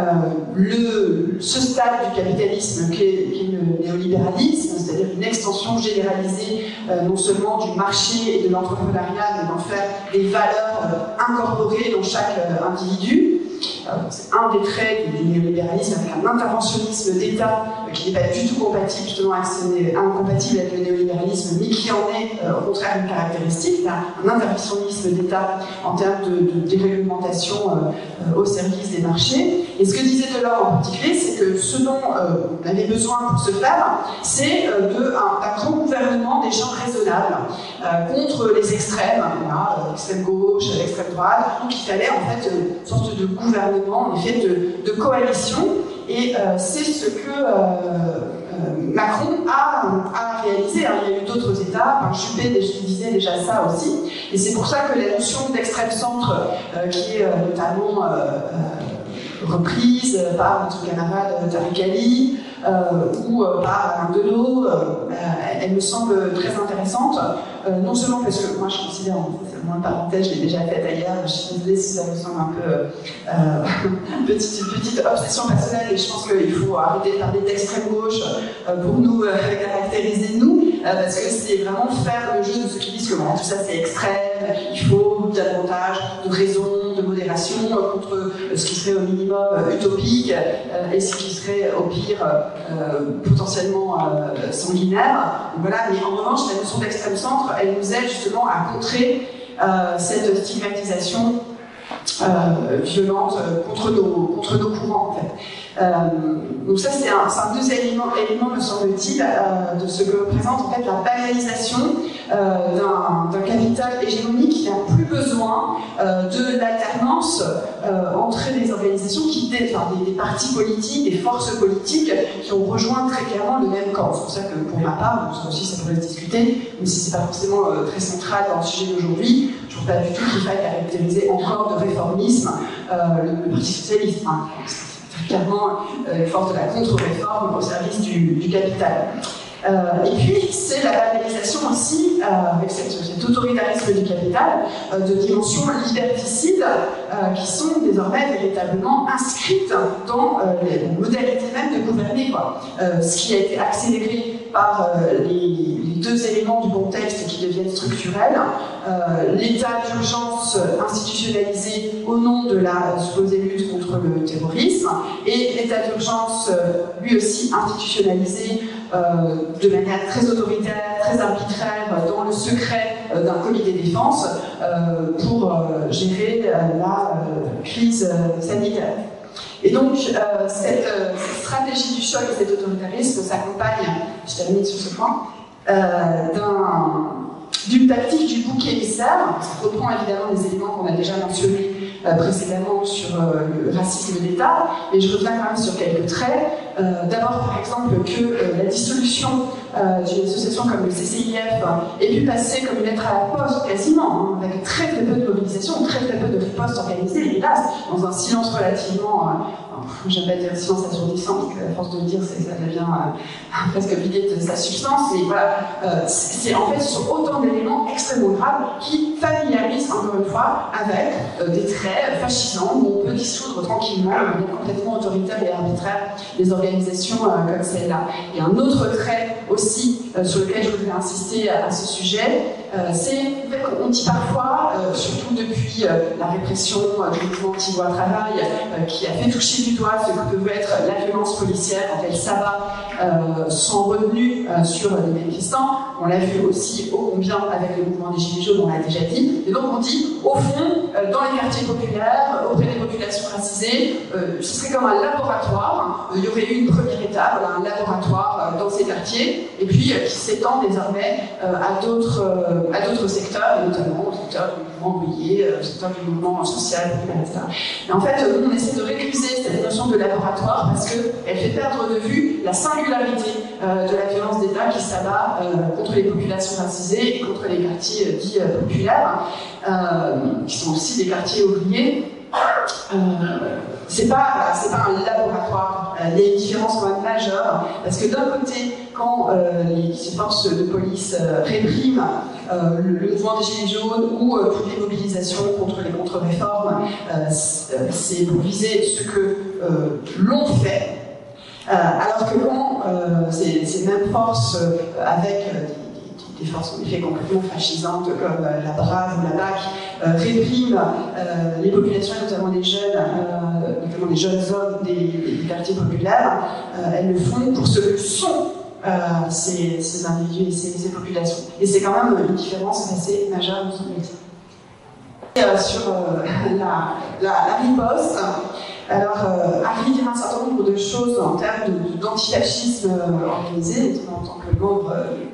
ce stade du capitalisme qu'est le néolibéralisme, c'est-à-dire une extension généralisée non seulement du marché et de l'entrepreneuriat, mais d'en faire des valeurs incorporées dans chaque individu. C'est un des traits du néolibéralisme, avec un interventionnisme d'État qui n'est pas du tout compatible, justement, incompatible avec le néolibéralisme, mais qui en est au contraire une caractéristique, un interventionnisme d'État en termes de déréglementation au service des marchés. Et ce que disait Delors en particulier, c'est que ce dont on avait besoin pour ce faire, c'est d'un grand gouvernement des gens raisonnables contre les extrêmes, l'extrême gauche, l'extrême droite. Donc il fallait en fait une sorte de gouvernement, en effet, de coalition. Et c'est ce que Macron a réalisé. Il y a eu d'autres États, Juppé disait déjà ça aussi. Et c'est pour ça que la notion d'extrême centre, qui est notamment reprise par notre camarade Tariq Ali ou par Alain Delon, elle me semble très intéressante, non seulement parce que moi je considère, c'est moins une parenthèse, je l'ai déjà faite ailleurs, je suis désolée si ça vous semble un peu une petite obsession personnelle, et je pense qu'il faut arrêter de parler d'extrême gauche pour nous caractériser nous, parce que c'est vraiment faire le jeu de ceux qui disent que bon, tout ça c'est extrême, il faut davantage de raison, de modération contre ce qui serait au minimum utopique et ce qui serait au pire potentiellement sanguinaire. Voilà. Mais en revanche, la notion d'extrême centre, elle nous aide justement à contrer cette stigmatisation violente contre nos courants, en fait. Donc ça, c'est un deuxième élément, me semble-t-il, de ce que représente en fait la banalisation d'un capital hégémonique qui n'a plus besoin de l'alternance entre les organisations des partis politiques, des forces politiques qui ont rejoint très clairement le même camp. C'est pour ça que pour ma part, ça aussi ça pourrait se discuter, même si c'est pas forcément très central dans le sujet d'aujourd'hui, je ne trouve pas du tout qu'il faille caractériser encore de réformisme le Parti socialiste. Clairement force de la contre-réforme au service du capital. Et puis, c'est la banalisation aussi, avec cet autoritarisme du capital, de dimensions liberticides qui sont désormais véritablement inscrites dans les modalités même de gouverner, quoi. Ce qui a été accéléré par les deux éléments du contexte qui deviennent structurels, l'état d'urgence institutionnalisé au nom de la supposée lutte contre le terrorisme, et l'état d'urgence lui aussi institutionnalisé de manière très autoritaire, très arbitraire, dans le secret d'un comité de défense pour gérer la crise sanitaire. Et donc, cette stratégie du choc et cet autoritarisme s'accompagne, je termine sur ce point, d'une tactique du bouc émissaire. Ça reprend évidemment des éléments qu'on a déjà mentionnés précédemment sur le racisme d'État, mais je reviens quand même sur quelques traits. D'abord, par exemple, que la dissolution d'une association comme le CCIF ait pu passer comme une lettre à la poste, quasiment, hein, avec très peu de mobilisation, très peu de ripostes organisées, hélas, dans un silence relativement... j'aime pas dire silence assourdissant, parce qu'à force de le dire, ça devient presque vidé de sa substance, mais voilà, c'est en fait sur autant d'éléments extrêmement graves qui familiarisent, encore une fois, avec des traits fascisants où on peut dissoudre tranquillement, de manière complètement autoritaire et arbitraire, des organisations comme celle-là. Et un autre trait aussi sur lequel je voudrais insister à ce sujet, c'est qu'on dit parfois, surtout depuis la répression du mouvement anti-loi travail, qui a fait toucher du doigt ce que peut être la violence policière quand elle s'abat sans retenue sur les manifestants. On l'a vu aussi ô combien avec le mouvement des Gilets jaunes, on l'a déjà dit. Et donc on dit, au fond, dans les quartiers populaires, auprès des populations racisées, ce serait comme un laboratoire. Il y aurait eu une première étape, voilà, un laboratoire dans ces quartiers, et puis qui s'étend désormais à d'autres secteurs, et notamment au secteur du mouvement ouvrier, au secteur du mouvement social, etc. Et en fait, on essaie de récuser cette notion de laboratoire parce qu'elle fait perdre de vue la singularité de la violence d'État qui s'abat contre les populations racisées et contre les quartiers dits populaires, qui sont aussi des quartiers ouvriers. C'est pas un laboratoire. Il y a une différence quand même majeure, parce que d'un côté, quand les forces de police répriment le mouvement des Gilets jaunes ou toutes les mobilisations contre les contre-réformes, c'est pour viser ce que l'on fait, alors que quand ces mêmes forces avec des forces en effet complètement fascisantes comme la Brave ou la BAC répriment les populations, notamment des jeunes hommes des quartiers populaires, elles le font pour ce que sont ces individus et ces populations. Et c'est quand même une différence assez majeure, nous semble-t-il. Sur la riposte, alors Harry dira un certain nombre de choses en termes d'antifascisme organisé, notamment en tant que membre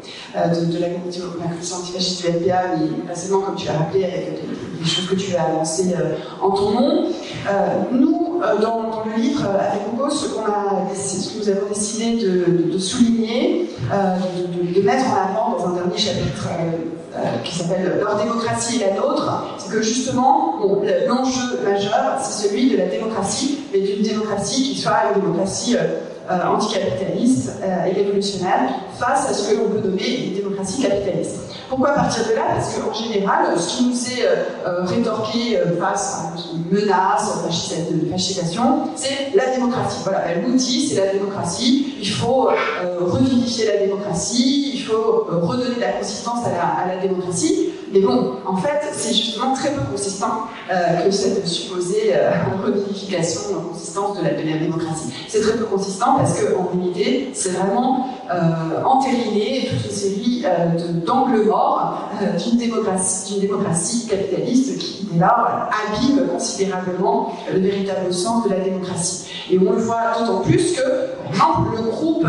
de la commission antifasciste du LPA, mais précédemment, comme tu as rappelé, avec les choses que tu as annoncées en ton nom. Nous, dans le livre, avec Hugo, ce que nous avons décidé de souligner, de mettre en avant dans un dernier chapitre qui s'appelle « Leur démocratie et la nôtre », c'est que justement, l'enjeu majeur, c'est celui de la démocratie, mais d'une démocratie qui soit une démocratie anticapitaliste et révolutionnaire face à ce que l'on peut nommer une démocratie capitaliste. Pourquoi partir de là? Parce qu'en général, ce qui nous est rétorqué face à une menace de fascisation, c'est la démocratie. Voilà, l'outil, c'est la démocratie. Il faut revivifier la démocratie, il faut redonner de la consistance à la démocratie. Mais bon, en fait, c'est justement très peu consistant que cette supposée revivification, consistance de la démocratie. C'est très peu consistant parce qu'en réalité, c'est vraiment entériner toute une série d'angles morts d'une démocratie capitaliste qui, dès lors, abîme considérablement le véritable sens de la démocratie. Et on le voit d'autant plus que, par exemple, le groupe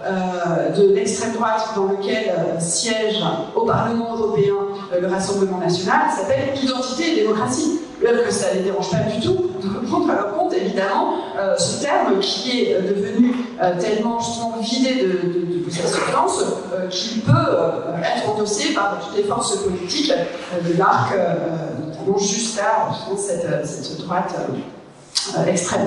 de l'extrême droite dans lequel siège au Parlement européen le Rassemblement national s'appelle Identité et démocratie. Que ça ne les dérange pas du tout de prendre à leur compte, évidemment, ce terme qui est devenu tellement justement vidé de sa substance qu'il peut être endossé par toutes les forces politiques de l'arc, notamment juste là, cette droite extrême.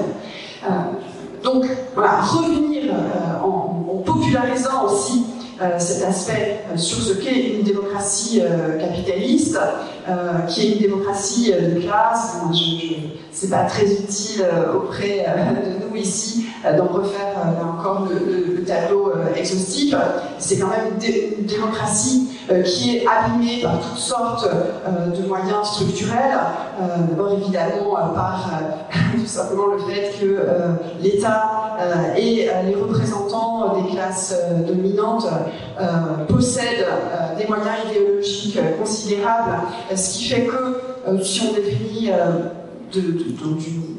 Donc, voilà, revenir en popularisant aussi cet aspect sur ce qu'est une démocratie capitaliste, qui est une démocratie de classe. C'est pas très utile auprès de nous ici d'en refaire là encore le tableau exhaustif. C'est quand même une démocratie qui est abîmée par toutes sortes de moyens structurels. D'abord évidemment par tout simplement le fait que l'État et les représentants des classes dominantes possèdent des moyens idéologiques considérables, ce qui fait que si on définit d'une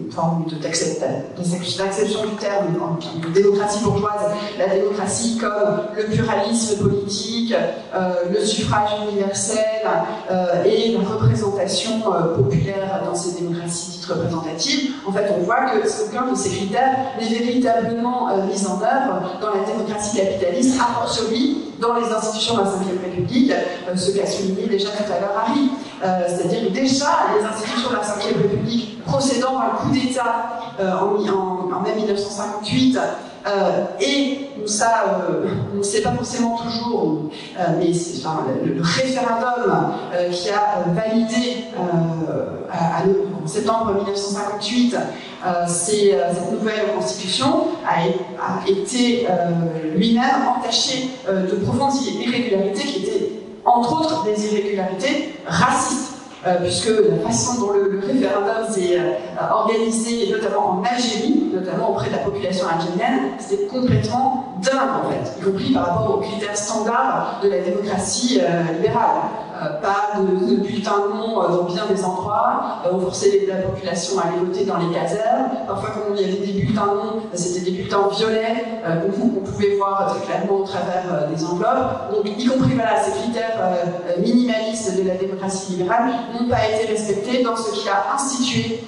forme d'acception du terme en démocratie bourgeoise, la démocratie comme le pluralisme politique, le suffrage universel et la représentation populaire dans ces démocraties dites représentatives. En fait, on voit que aucun de ces critères n'est véritablement mis en œuvre dans la démocratie capitaliste, a fortiori dans les institutions de la Ve République, ce qu'a souligné déjà tout à l'heure Harry. C'est-à-dire que déjà, les institutions de la Ve République, procédant à un coup d'État en mai 1958, et ça, on ne sait pas forcément toujours, mais c'est le référendum qui a validé en septembre 1958 cette nouvelle constitution a été lui-même entaché de profondes irrégularités qui étaient entre autres des irrégularités racistes. Puisque la façon dont le référendum s'est organisé, notamment en Algérie, notamment auprès de la population algérienne, c'était complètement dingue en fait, y compris par rapport aux critères standards de la démocratie libérale. Pas de bulletins de nom dans bien des endroits, on forçait la population à aller voter dans les casernes. Parfois, quand il y avait des bulletins de nom, c'était des bulletins violets qu'on pouvait voir très clairement au travers des enveloppes. Donc, y compris ces critères minimalistes de la démocratie libérale n'ont pas été respectés dans ce qui a institué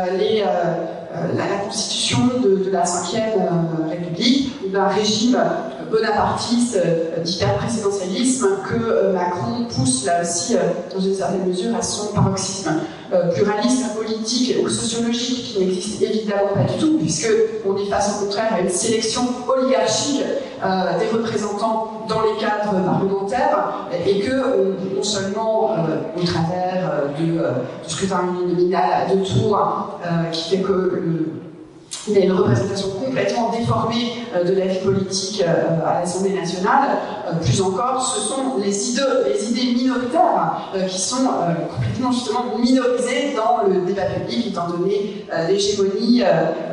la constitution de la Ve République, d'un régime bonapartiste d'hyper-présidentialisme que Macron pousse là aussi, dans une certaine mesure, à son paroxysme. Pluralisme politique ou sociologique qui n'existe évidemment pas du tout, puisqu'on est face au contraire à une sélection oligarchique des représentants dans les cadres parlementaires, et que non seulement au travers du scrutin uninominal à 2 tours, qui fait que il y a une représentation complètement déformée de la vie politique à l'Assemblée nationale. Plus encore, ce sont les idées minoritaires qui sont complètement justement minorisées dans le débat public, étant donné l'hégémonie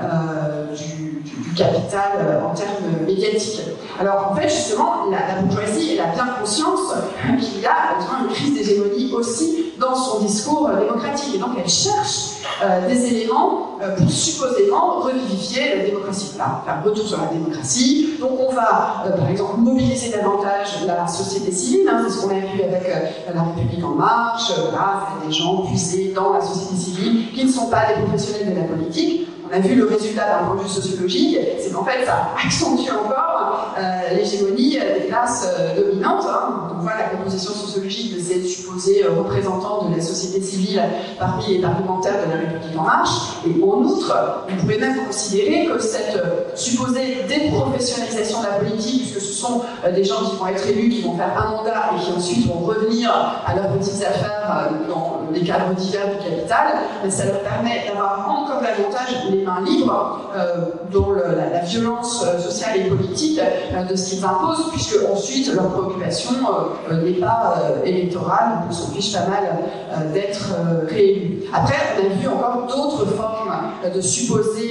du capital en termes médiatiques. Alors en fait, justement, la bourgeoisie, elle a bien conscience qu'il y a une crise d'hégémonie aussi dans son discours démocratique, et donc elle cherche des éléments pour supposément revivifier la démocratie. Là, faire retour sur la démocratie. Donc on va, par exemple, mobiliser davantage la société civile. C'est ce qu'on a vu avec la République en marche. Des gens puisés dans la société civile qui ne sont pas des professionnels de la politique. On a vu le résultat d'un point de vue sociologique, c'est qu'en fait ça accentue encore l'hégémonie des classes dominantes. On voit la composition sociologique de ces supposés représentants de la société civile parmi les parlementaires de la République en marche. Et en outre, on pourrait même considérer que cette supposée déprofessionnalisation de la politique, puisque ce sont des gens qui vont être élus, qui vont faire un mandat et qui ensuite vont revenir à leurs petites affaires dans les cadres divers du capital, ça leur permet d'avoir encore davantage les mains libres dans la violence sociale et politique de ce qu'ils imposent, puisque ensuite leur préoccupation n'est pas électorale, on s'en fiche pas mal d'être réélu. Après, on a vu encore d'autres formes de supposées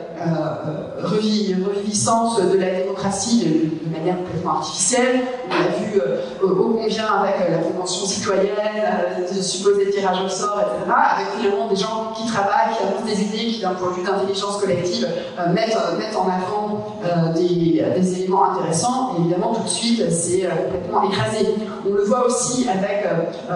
reviviscence de la démocratie de manière complètement artificielle. On a vu ô combien avec la Convention citoyenne, de supposés tirages au sort, etc., avec finalement des gens qui travaillent, qui avancent des idées, qui d'un point de vue d'intelligence collective mettent en avant des éléments intéressants, et évidemment tout de suite c'est complètement écrasé. On le voit aussi avec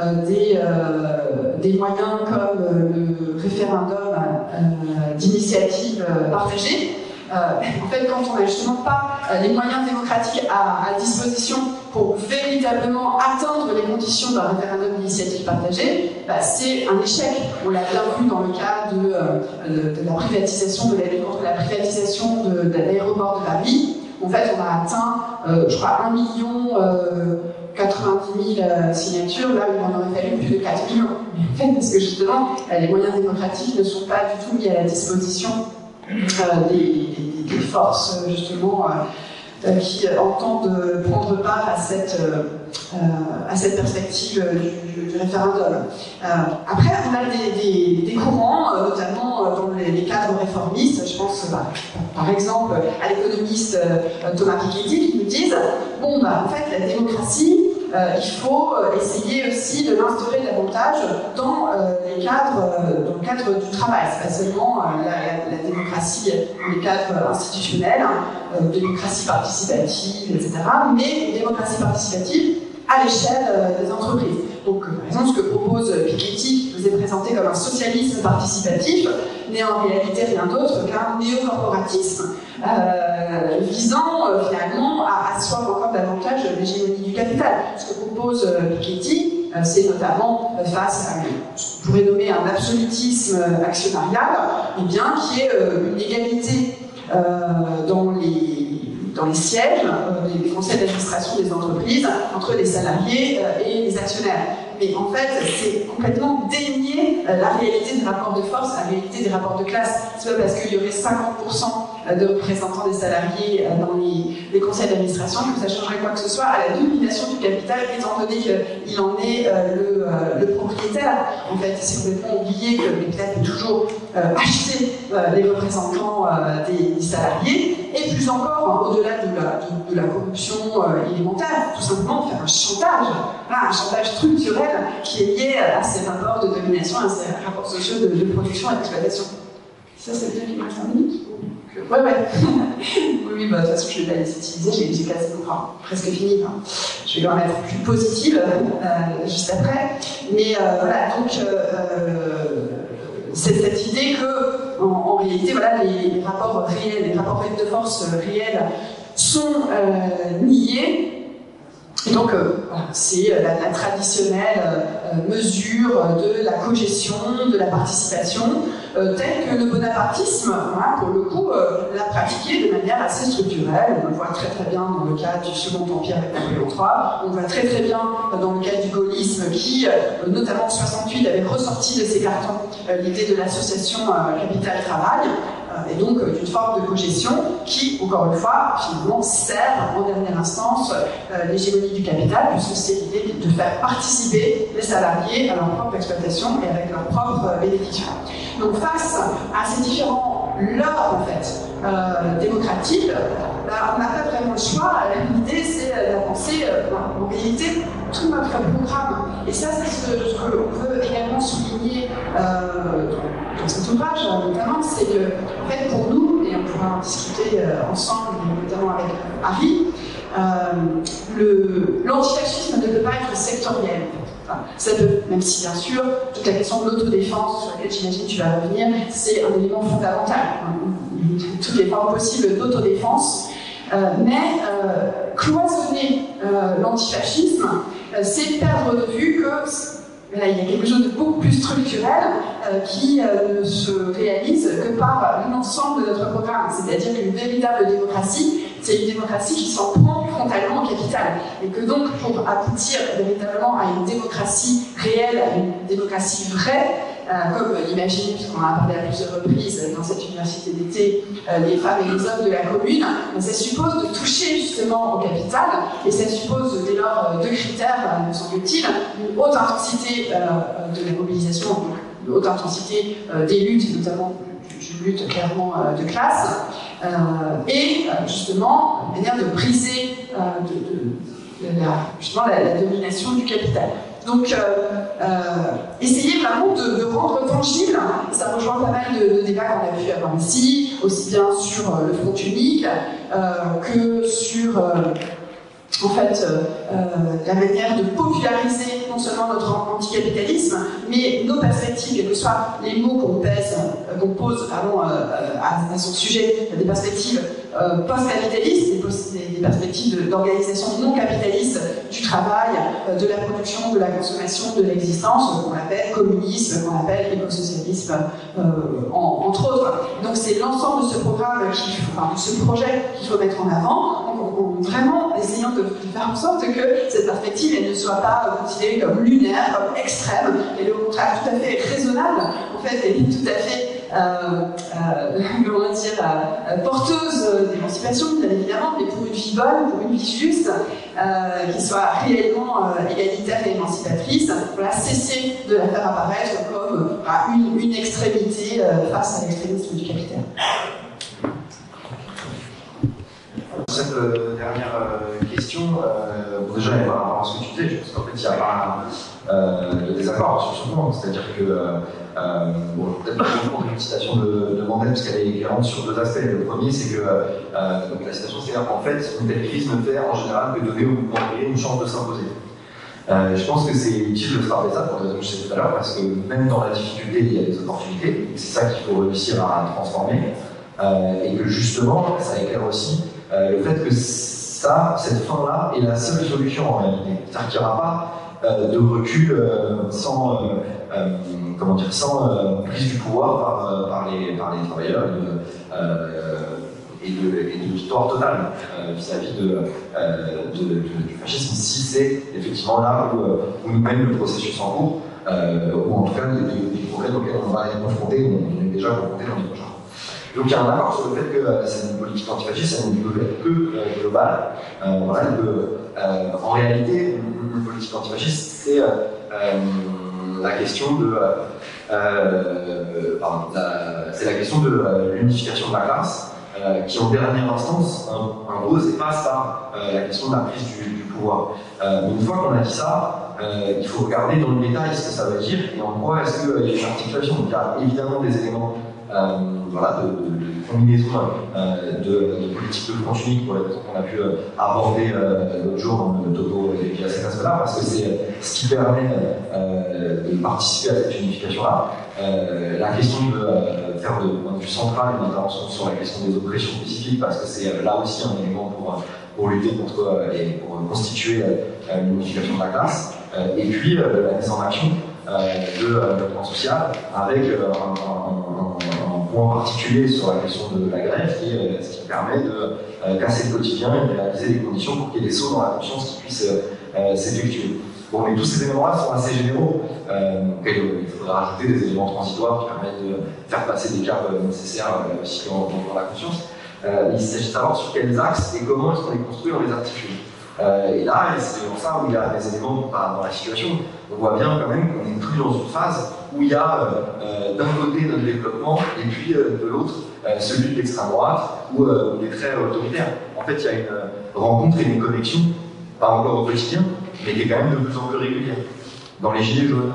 des moyens comme le référendum d'initiative partagée. En fait, quand on n'a justement pas les moyens démocratiques à disposition pour véritablement atteindre les conditions d'un référendum d'initiative partagée, c'est un échec. On l'a bien vu dans le cas de la privatisation, de la lutte contre la privatisation de l'aéroport de Paris. En fait, on a atteint, je crois, 1 90 000 signatures, là où il en aurait fallu plus de 4 millions. En fait, parce que justement, les moyens démocratiques ne sont pas du tout mis à la disposition des forces, justement, qui entendent prendre part à cette perspective du référendum. Après, on a des courants, notamment dans les cadres réformistes. Je pense, par exemple, à l'économiste Thomas Piketty, qui nous disent en fait, la démocratie, il faut essayer aussi de l'instaurer davantage dans le cadre du travail. C'est pas seulement la démocratie dans les cadres institutionnels, démocratie participative, etc., mais une démocratie participative à l'échelle des entreprises. Donc, par exemple, ce que propose Piketty, qui nous est présenté comme un socialisme participatif, n'est en réalité rien d'autre qu'un néocorporatisme visant finalement à asseoir encore davantage l'hégémonie du capital. Ce que propose Piketty, c'est notamment face à ce qu'on pourrait nommer un absolutisme actionnarial, eh bien, qui est une égalité dans les sièges des conseils d'administration des entreprises entre les salariés et les actionnaires. Mais en fait, c'est complètement dénier la réalité des rapports de force, la réalité des rapports de classe. C'est pas parce qu'il y aurait 50% de représentants des salariés dans les conseils d'administration que ça changerait quoi que ce soit à la domination du capital, étant donné qu'il en est le propriétaire. En fait, c'est complètement oublié que le capital peut toujours acheter les représentants des salariés, et plus encore, au-delà de la corruption élémentaire, tout simplement faire un chantage structurel qui est lié à ces rapports de domination, à ces rapports sociaux de production et d'exploitation. Ça, c'est bien qu'il me reste 5 minutes. Ouais. Oui, bah, de toute façon, je ne vais pas les utiliser, j'ai cassé mon temps, presque fini. Hein. Je vais quand même être plus positive juste après. Mais voilà, donc, c'est cette idée que, en réalité, voilà, les rapports réels, les rapports de force réels sont niés. Et donc, c'est la traditionnelle mesure de la cogestion, de la participation, telle que le bonapartisme, pour le coup, l'a pratiquée de manière assez structurelle. On le voit très très bien dans le cas du Second Empire avec Napoléon III, on le voit très très bien dans le cas du gaullisme qui, notamment en 68, avait ressorti de ses cartons l'idée de l'association capital-travail, et donc d'une forme de cogestion qui, encore une fois, finalement sert en dernière instance l'hégémonie du capital, puisque c'est l'idée de faire participer les salariés à leur propre exploitation et avec leur propre bénédiction. Donc face à ces différents leurres en fait démocratiques, on n'a pas vraiment le choix. L'idée c'est de penser en réalité tout notre programme. Et ça c'est ce que l'on veut également souligner dans cet ouvrage, notamment, c'est que en fait pour nous, et on pourra en discuter ensemble, notamment avec Harry, l'antifascisme ne peut pas être sectoriel. Enfin, ça peut, même si bien sûr, toute la question de l'autodéfense, sur laquelle j'imagine tu vas revenir, c'est un élément fondamental. Toutes les formes possibles d'autodéfense. Mais cloisonner l'antifascisme, c'est perdre de vue que là, il y a quelque chose de beaucoup plus structurel qui ne se réalise que par l'ensemble de notre programme. C'est-à-dire qu'une véritable démocratie, c'est une démocratie qui s'en prend frontalement au capital. Et que donc, pour aboutir véritablement à une démocratie réelle, à une démocratie vraie, comme l'imagine, puisqu'on en a parlé à plusieurs reprises dans cette université d'été, les femmes et les hommes de la commune, ça suppose de toucher justement au capital, et ça suppose dès lors deux critères, me semble-t-il, une haute intensité de la mobilisation, donc une haute intensité des luttes, notamment d'une lutte clairement de classe, et justement une manière de briser la domination du capital. Donc, essayer vraiment de rendre tangible, ça rejoint pas mal de débats qu'on a pu avoir ici, aussi bien sur le front unique que sur en fait, la manière de populariser non seulement notre anticapitalisme, mais nos perspectives, quels que soient les mots qu'on pose à son sujet, des perspectives post-capitalistes, des perspectives d'organisation non capitaliste du travail, de la production, de la consommation, de l'existence, qu'on appelle communisme, qu'on appelle écosocialisme, entre autres. Donc c'est l'ensemble de ce programme, de ce projet qu'il faut mettre en avant, en vraiment essayant de faire en sorte que cette perspective elle ne soit pas considérée comme lunaire, comme extrême, elle est au contraire tout à fait raisonnable. En fait, elle est tout à fait porteuse d'émancipation, bien évidemment, mais pour une vie bonne, pour une vie juste, qui soit réellement égalitaire et émancipatrice. Voilà, cesser de la faire apparaître comme une extrémité face à l'extrémisme du capital. cette dernière question, bon, déjà, par rapport à ce que tu disais, je pense qu'en fait, il y a pas des accords sur ce point. C'est-à-dire que, bon, peut-être pas une citation de Mandel, parce qu'elle est éclairante sur deux aspects. Le premier, c'est que donc la citation, c'est en fait, une telle crise ne fait en général que donner au mouvement ouvrier une chance de s'imposer. Je pense que c'est utile de se rappeler ça, pour les raisons que je disais tout à l'heure, parce que même dans la difficulté, il y a des opportunités. C'est ça qu'il faut réussir à transformer. Et que justement, ça éclaire aussi le fait que cette fin-là est la seule solution en réalité. C'est-à-dire qu'il n'y aura pas de recul sans prise du pouvoir par les travailleurs et de victoire totale vis-à-vis du fascisme, si c'est effectivement là où nous mène le processus en cours, ou en tout cas des problèmes auxquels on va être confronté, on est déjà confronté dans les prochains. Donc il y a un accord sur le fait que c'est une politique antifasciste, c'est une politique que globale. En réalité, une politique antifasciste, c'est la question de l'unification de la classe, qui en dernière instance impose et passe par la question de la prise du pouvoir. Mais une fois qu'on a dit ça, il faut regarder dans le détail ce que ça veut dire et en quoi est-ce qu'il y a une articulation. Donc il y a évidemment des éléments de combinaison de politiques de front unique pour les raisons qu'on a pu aborder l'autre jour dans le topo et à cet aspect-là, parce que c'est ce qui permet de participer à cette unification-là. La question de faire de point de vue central une intervention sur la question des oppressions spécifiques, parce que c'est là aussi un élément pour lutter contre et pour constituer l'unification de la classe, et puis la mise en action de plan social avec un point particulier sur la question de la grève, qui est ce qui permet de casser le quotidien et de réaliser des conditions pour qu'il y ait des sauts dans la conscience qui puissent s'effectuer. Bon, mais tous ces éléments-là sont assez généraux. Il faudra rajouter des éléments transitoires qui permettent de faire passer des caps nécessaires aussi dans la conscience. Il s'agit de savoir sur quels axes et comment est-ce qu'on les construit, on les articule. Et là, c'est pour ça où il y a des éléments dans la situation. On voit bien quand même qu'on n'est plus dans une phase où il y a d'un côté notre développement et puis de l'autre celui de l'extrême droite ou des traits autoritaires. En fait, il y a une rencontre et une connexion, pas encore au quotidien, mais qui est quand même de plus en plus régulière. Dans les Gilets jaunes,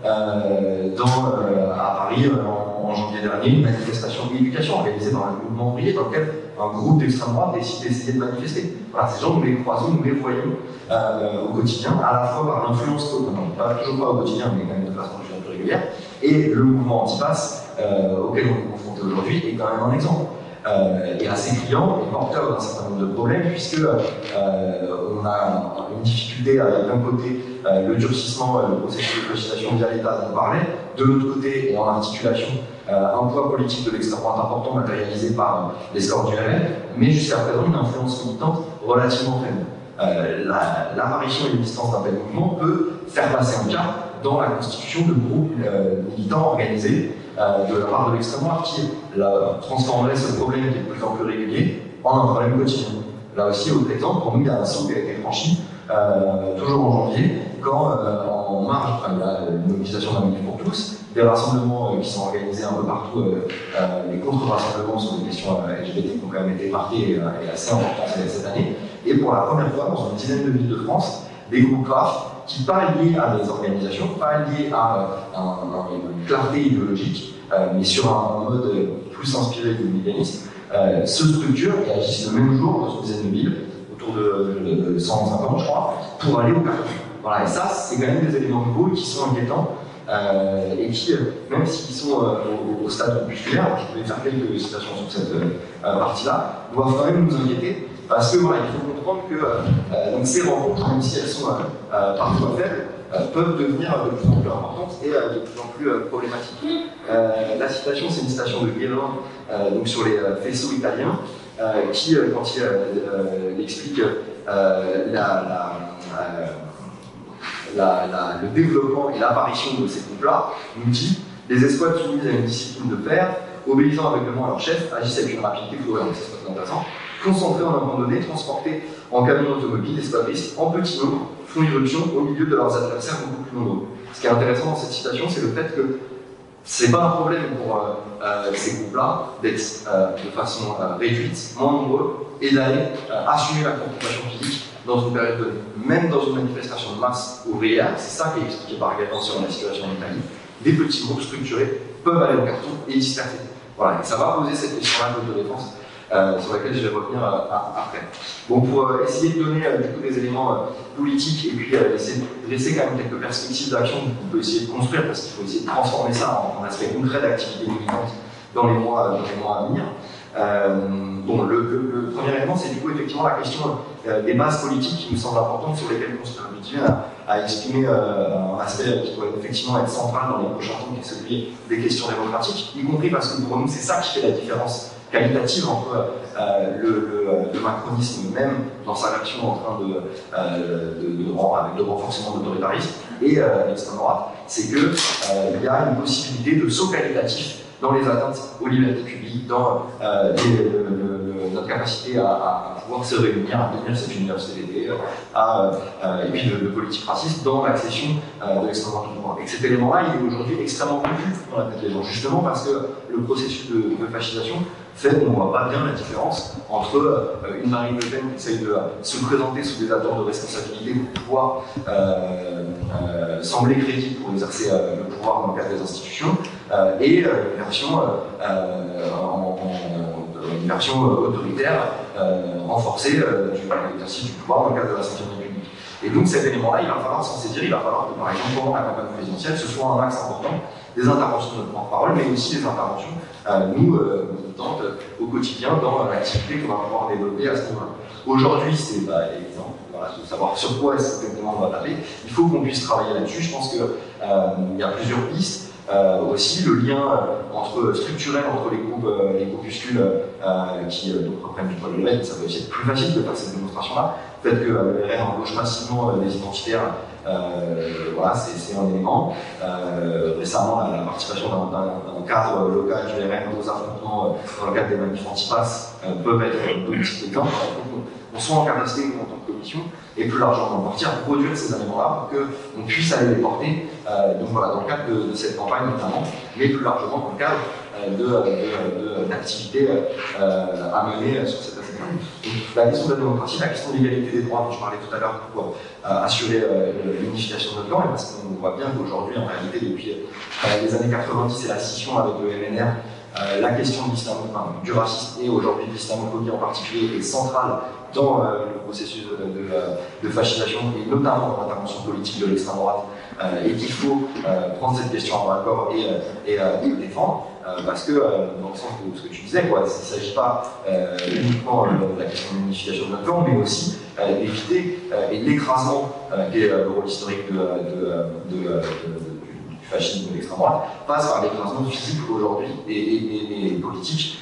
à Paris, en janvier dernier, une manifestation d'éducation organisée dans un mouvement ouvrier dans lequel un groupe d'extrême droite essayait de manifester. Voilà, ces gens, nous les croisons, nous les voyons au quotidien, à la fois par l'influence, toujours pas au quotidien, mais quand même de façon plus régulière, et le mouvement anti-pass auquel on est confronté aujourd'hui est quand même un exemple. Et assez criant et porteur d'un certain nombre de problèmes, puisque on a une difficulté avec d'un côté le durcissement, le processus de législation via l'État dont on parlait, de l'autre côté, et en articulation, un poids politique de l'extrême droite important matérialisé par les scores du RN, mais jusqu'à présent une influence militante relativement faible. L'apparition et l'existence d'un tel mouvement peut faire passer un cap dans la constitution de groupes militants organisés de la part de l'extrême droite qui transformerait ce problème qui est de plus en plus régulier en un problème quotidien. Là aussi, autre exemple, pour nous, il y a un saut qui a été franchi, toujours en janvier, quand en marge de la mobilisation d'un minute pour tous, des rassemblements qui sont organisés un peu partout, les contre-rassemblements sur des questions LGBT qui ont quand même été marqués et assez importants cette année, et pour la première fois dans une dizaine de villes de France, des groupes RAF qui, pas liés à des organisations, pas liés à une clarté idéologique, mais sur un mode plus inspiré du mécanisme, se structurent et agissent le même jour dans une dizaine de villes, autour de 150 je crois, pour aller au carrefour. Voilà, et ça, c'est quand même des éléments nouveaux qui sont inquiétants et qui, même s'ils sont au stade opusculaire, je vais faire quelques citations sur cette partie-là, doivent quand même nous inquiéter. Parce que voilà, il faut comprendre que donc ces rencontres, même si elles sont parfois faibles, peuvent devenir de plus en plus importantes et de plus en plus problématiques. La citation, c'est une citation de Guérin donc sur les faisceaux italiens, qui, quand il explique le développement et l'apparition de ces groupes-là, nous dit les escouades soumises à une discipline de fer, obéissant aveuglément à leur chef, agissent avec une rapidité fluide, c'est très intéressant. Concentrés en un moment donné, transportés en camion automobile, les squadristes en petit nombre font irruption au milieu de leurs adversaires beaucoup plus nombreux. Ce qui est intéressant dans cette citation, c'est le fait que c'est pas un problème pour ces groupes-là d'être de façon réduite, moins nombreux, et d'aller assumer la confrontation physique dans une période donnée. Même dans une manifestation de masse ouvrière, c'est ça qui est expliqué par Gaëtan sur la situation en Italie, des petits groupes structurés peuvent aller au carton et disperser. Voilà, et ça va poser cette question-là d'autodéfense sur laquelle je vais revenir après. Bon, pour essayer de donner du coup des éléments politiques et puis essayer de dresser quand même quelques perspectives d'action qu'on peut essayer de construire, parce qu'il faut essayer de transformer ça en aspect concret d'activité militante dans les mois à venir. Bon, le premier élément, c'est du coup effectivement la question des bases politiques qui me semble importante, sur lesquelles on se habitué à exprimer un aspect qui doit effectivement être central dans les prochains temps, qui est celui des questions démocratiques, y compris parce que pour nous, c'est ça qui fait la différence qualitative entre le macronisme même dans sa version en train avec le renforcement de l'autoritarisme et l'extrême droite, c'est qu'il y a une possibilité de saut qualitatif dans les atteintes aux libertés publiques, dans notre capacité à pouvoir se réunir, à tenir cette université d'été, et puis de politique raciste dans l'accession de l'extrême droite au pouvoir. Et cet élément-là, il est aujourd'hui extrêmement confus dans la tête des gens, justement parce que le processus de fascisation fait qu'on ne voit pas bien la différence entre une Marine Le Pen qui essaye de se présenter sous des attentes de responsabilité pour pouvoir sembler crédible pour exercer le pouvoir dans le cadre des institutions, et une version autoritaire renforcée de l'exercice du pouvoir dans le cadre de la V République. Et donc cet élément-là, il va falloir s'en saisir, il va falloir que par exemple pendant la campagne présidentielle, ce soit un axe important des interventions de notre porte-parole, mais aussi des interventions, militantes au quotidien dans l'activité qu'on va pouvoir développer à ce niveau-là. Aujourd'hui, c'est évident, voilà, de savoir sur quoi est-ce exactement on va taper. Il faut qu'on puisse travailler là-dessus. Je pense qu'il y a plusieurs pistes. Aussi le lien structurel entre les groupes, les groupuscules qui reprennent du poil de l'élève, ça peut aussi être plus facile de faire cette démonstration-là. Peut-être que le RN embauche massivement des identitaires, voilà, c'est un élément. Récemment, la participation d'un cadre local du RN aux affrontements dans le cadre des manifs anti-pass peuvent être deux petits exemples. On soit en capacité, en tant que commission, et plus largement en partie, à produire ces éléments-là pour qu'on puisse aller les porter, donc voilà, dans le cadre de cette campagne notamment, mais plus largement dans le cadre d'activités à mener sur cet aspect-là. La question de la démocratie, la question de l'égalité des droits dont je parlais tout à l'heure pour assurer l'unification de notre camp, et parce qu'on voit bien qu'aujourd'hui, en réalité, depuis les années 90 et la scission avec le MNR, la question du racisme et aujourd'hui de l'islamophobie en particulier est centrale dans le processus de fascisation et notamment dans l'intervention politique de l'extrême droite, et qu'il faut prendre cette question à bras-le-corps et le défendre, parce que dans le sens de ce que tu disais, il ne s'agit pas uniquement de la question de l'unification de notre camp, mais aussi d'éviter et l'écrasement qui est le rôle historique du fascisme de l'extrême droite, passe par l'écrasement physique aujourd'hui et politique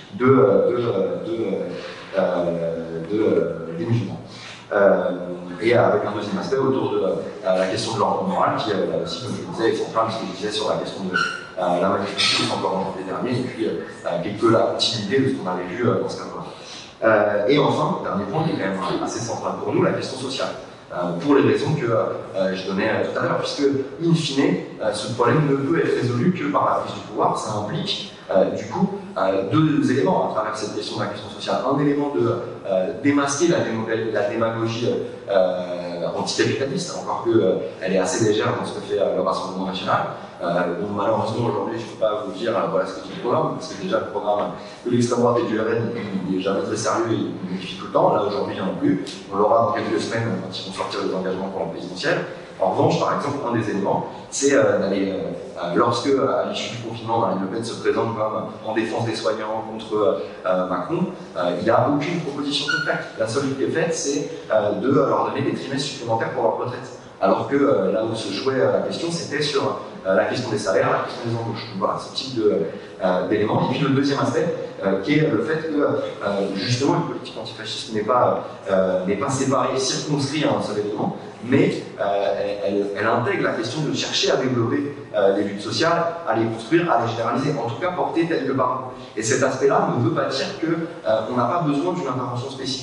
des musulmans. Et avec un deuxième aspect autour de la question de l'ordre moral, qui là aussi, comme je le disais, est centrale, ce que je disais sur la question de la manifestation encore en janvier dernier, et puis quelque la continuité de ce qu'on avait vu dans ce cadre-là. Et enfin, dernier point qui est quand même assez central pour nous, la question sociale. Pour les raisons que je donnais tout à l'heure, puisque, in fine, ce problème ne peut être résolu que par la prise du pouvoir. Ça implique, du coup, deux éléments à travers cette question de la question sociale. Un élément de démasquer la démagogie anticapitaliste, encore qu'elle est assez légère dans ce que fait le Rassemblement national. Bon, malheureusement, aujourd'hui, je ne peux pas vous dire voilà ce que c'est le programme, parce que déjà le programme de l'extrême droite et du RN n'est jamais très sérieux et il modifie tout le temps. Là, aujourd'hui, il n'y en a plus. On l'aura dans quelques semaines quand ils vont sortir les engagements pour la présidentielle. En revanche, par exemple, un des éléments, c'est d'aller, lorsque, à l'issue du confinement, Marine Le Pen se présente comme en défense des soignants contre Macron, il n'y a aucune proposition concrète. La seule qui est faite, c'est de leur donner des trimestres supplémentaires pour leur retraite. Alors que là où se jouait la question, c'était sur la question des salaires, la question des embauches. Donc voilà, ce type d'éléments. Et puis le deuxième aspect, qui est le fait que justement une politique antifasciste n'est pas séparée, circonscrite à un seul élément, mais elle intègre la question de chercher à développer les luttes sociales, à les construire, à les généraliser, en tout cas porter quelque part. Et cet aspect-là ne veut pas dire qu'on n'a pas besoin d'une intervention spécifique.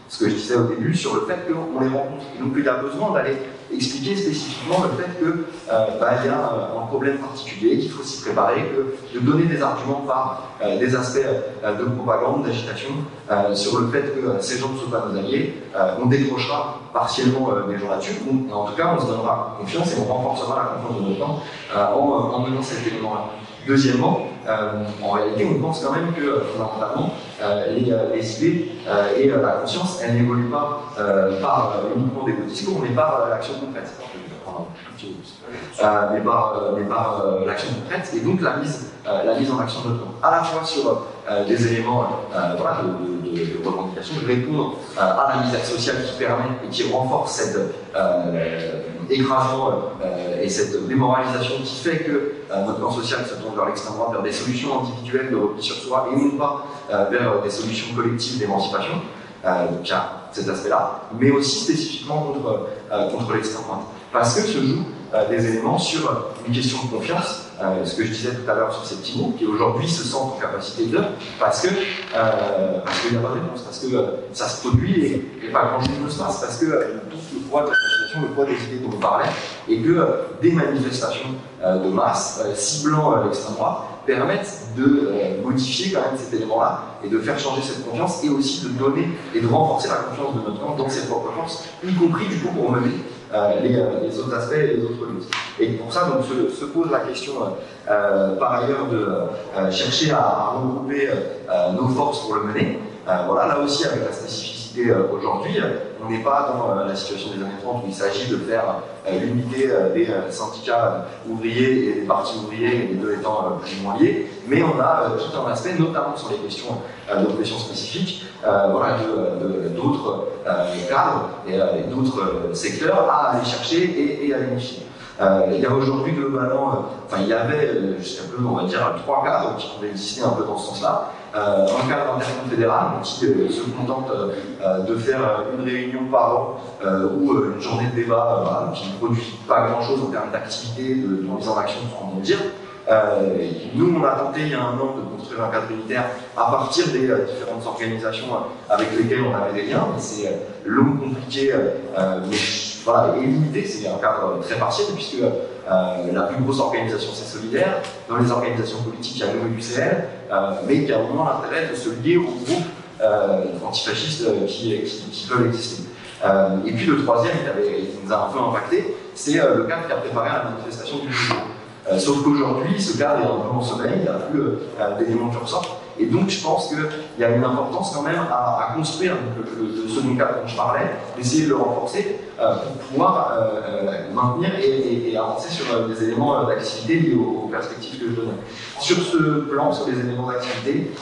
ce que je disais au début sur le fait qu'on les rencontre. Et donc il y a besoin d'aller expliquer spécifiquement le fait qu'il y a un problème particulier, qu'il faut s'y préparer, de donner des arguments par des aspects de propagande, d'agitation, sur le fait que ces gens ne sont pas nos alliés. On décrochera partiellement des gens là-dessus, en tout cas on se donnera confiance et on renforcera la confiance de notre camp en menant cet élément-là. Deuxièmement, en réalité, on pense quand même que fondamentalement, les idées et la conscience, elles n'évoluent pas par uniquement des beaux discours, mais par l'action concrète. Mais par l'action concrète et donc la mise en action de notre camp. À la fois sur des éléments de revendication, de répondre à la misère sociale qui permet et qui renforce cet écrasement et cette démoralisation qui fait que notre camp social se tourne vers l'extrême droite, vers des solutions individuelles de repli sur soi et non pas vers des solutions collectives d'émancipation. Donc il y a cet aspect-là, mais aussi spécifiquement contre l'extrême droite. Parce que se jouent des éléments sur une question de confiance, ce que je disais tout à l'heure sur ces petits groupes qui aujourd'hui se sentent en capacité de, parce qu'il n'y a pas de réponse, parce que ça se produit et pas grand-chose ne se passe, parce que tout le poids de la fascination, le poids des idées dont on parlait, et que des manifestations de masse ciblant l'extrême droite permettent de modifier quand même cet élément-là et de faire changer cette confiance et aussi de donner et de renforcer la confiance de notre camp dans ses propres forces, y compris du coup pour mener les autres aspects et les autres luttes. Et pour ça, donc, se pose la question par ailleurs de chercher à regrouper nos forces pour le mener. Voilà, là aussi avec la spécificité aujourd'hui, on n'est pas dans la situation des années 30 où il s'agit de faire l'unité des syndicats ouvriers et des partis ouvriers, les deux étant plus ou moins liés, mais on a tout un aspect, notamment sur les questions d'oppression spécifique, d'autres cadres et d'autres secteurs à aller chercher et à unifier. Il y a aujourd'hui globalement, il y avait jusqu'à peu, on va dire, 3 cadres qui pouvaient exister un peu dans ce sens-là. Un cadre interconfédéral qui se contente de faire une réunion par an ou une journée de débat qui ne produit pas grand-chose en termes d'activité, de mise en action, on va dire. Nous, on a tenté il y a un an de construire un cadre unitaire à partir des différentes organisations avec lesquelles on avait des liens, mais c'est long, compliqué, mais voilà, et limité, c'est un cadre très partiel puisque la plus grosse organisation c'est Solidaire, dans les organisations politiques il y a nous et l'UCL, mais il y a vraiment l'intérêt de se lier aux groupes antifascistes qui peuvent exister. Et puis le troisième qui nous a un peu impacté, c'est le cadre qui a préparé la manifestation du jour. Sauf qu'aujourd'hui, ce cadre est un peu en sommeil, il n'y a plus d'éléments qui ressortent. Et donc, je pense qu'il y a une importance quand même à construire le second cadre dont je parlais, d'essayer de le renforcer pour pouvoir maintenir et avancer sur des éléments d'activité liés aux perspectives que je donnais. Sur ce plan, sur les éléments d'activité,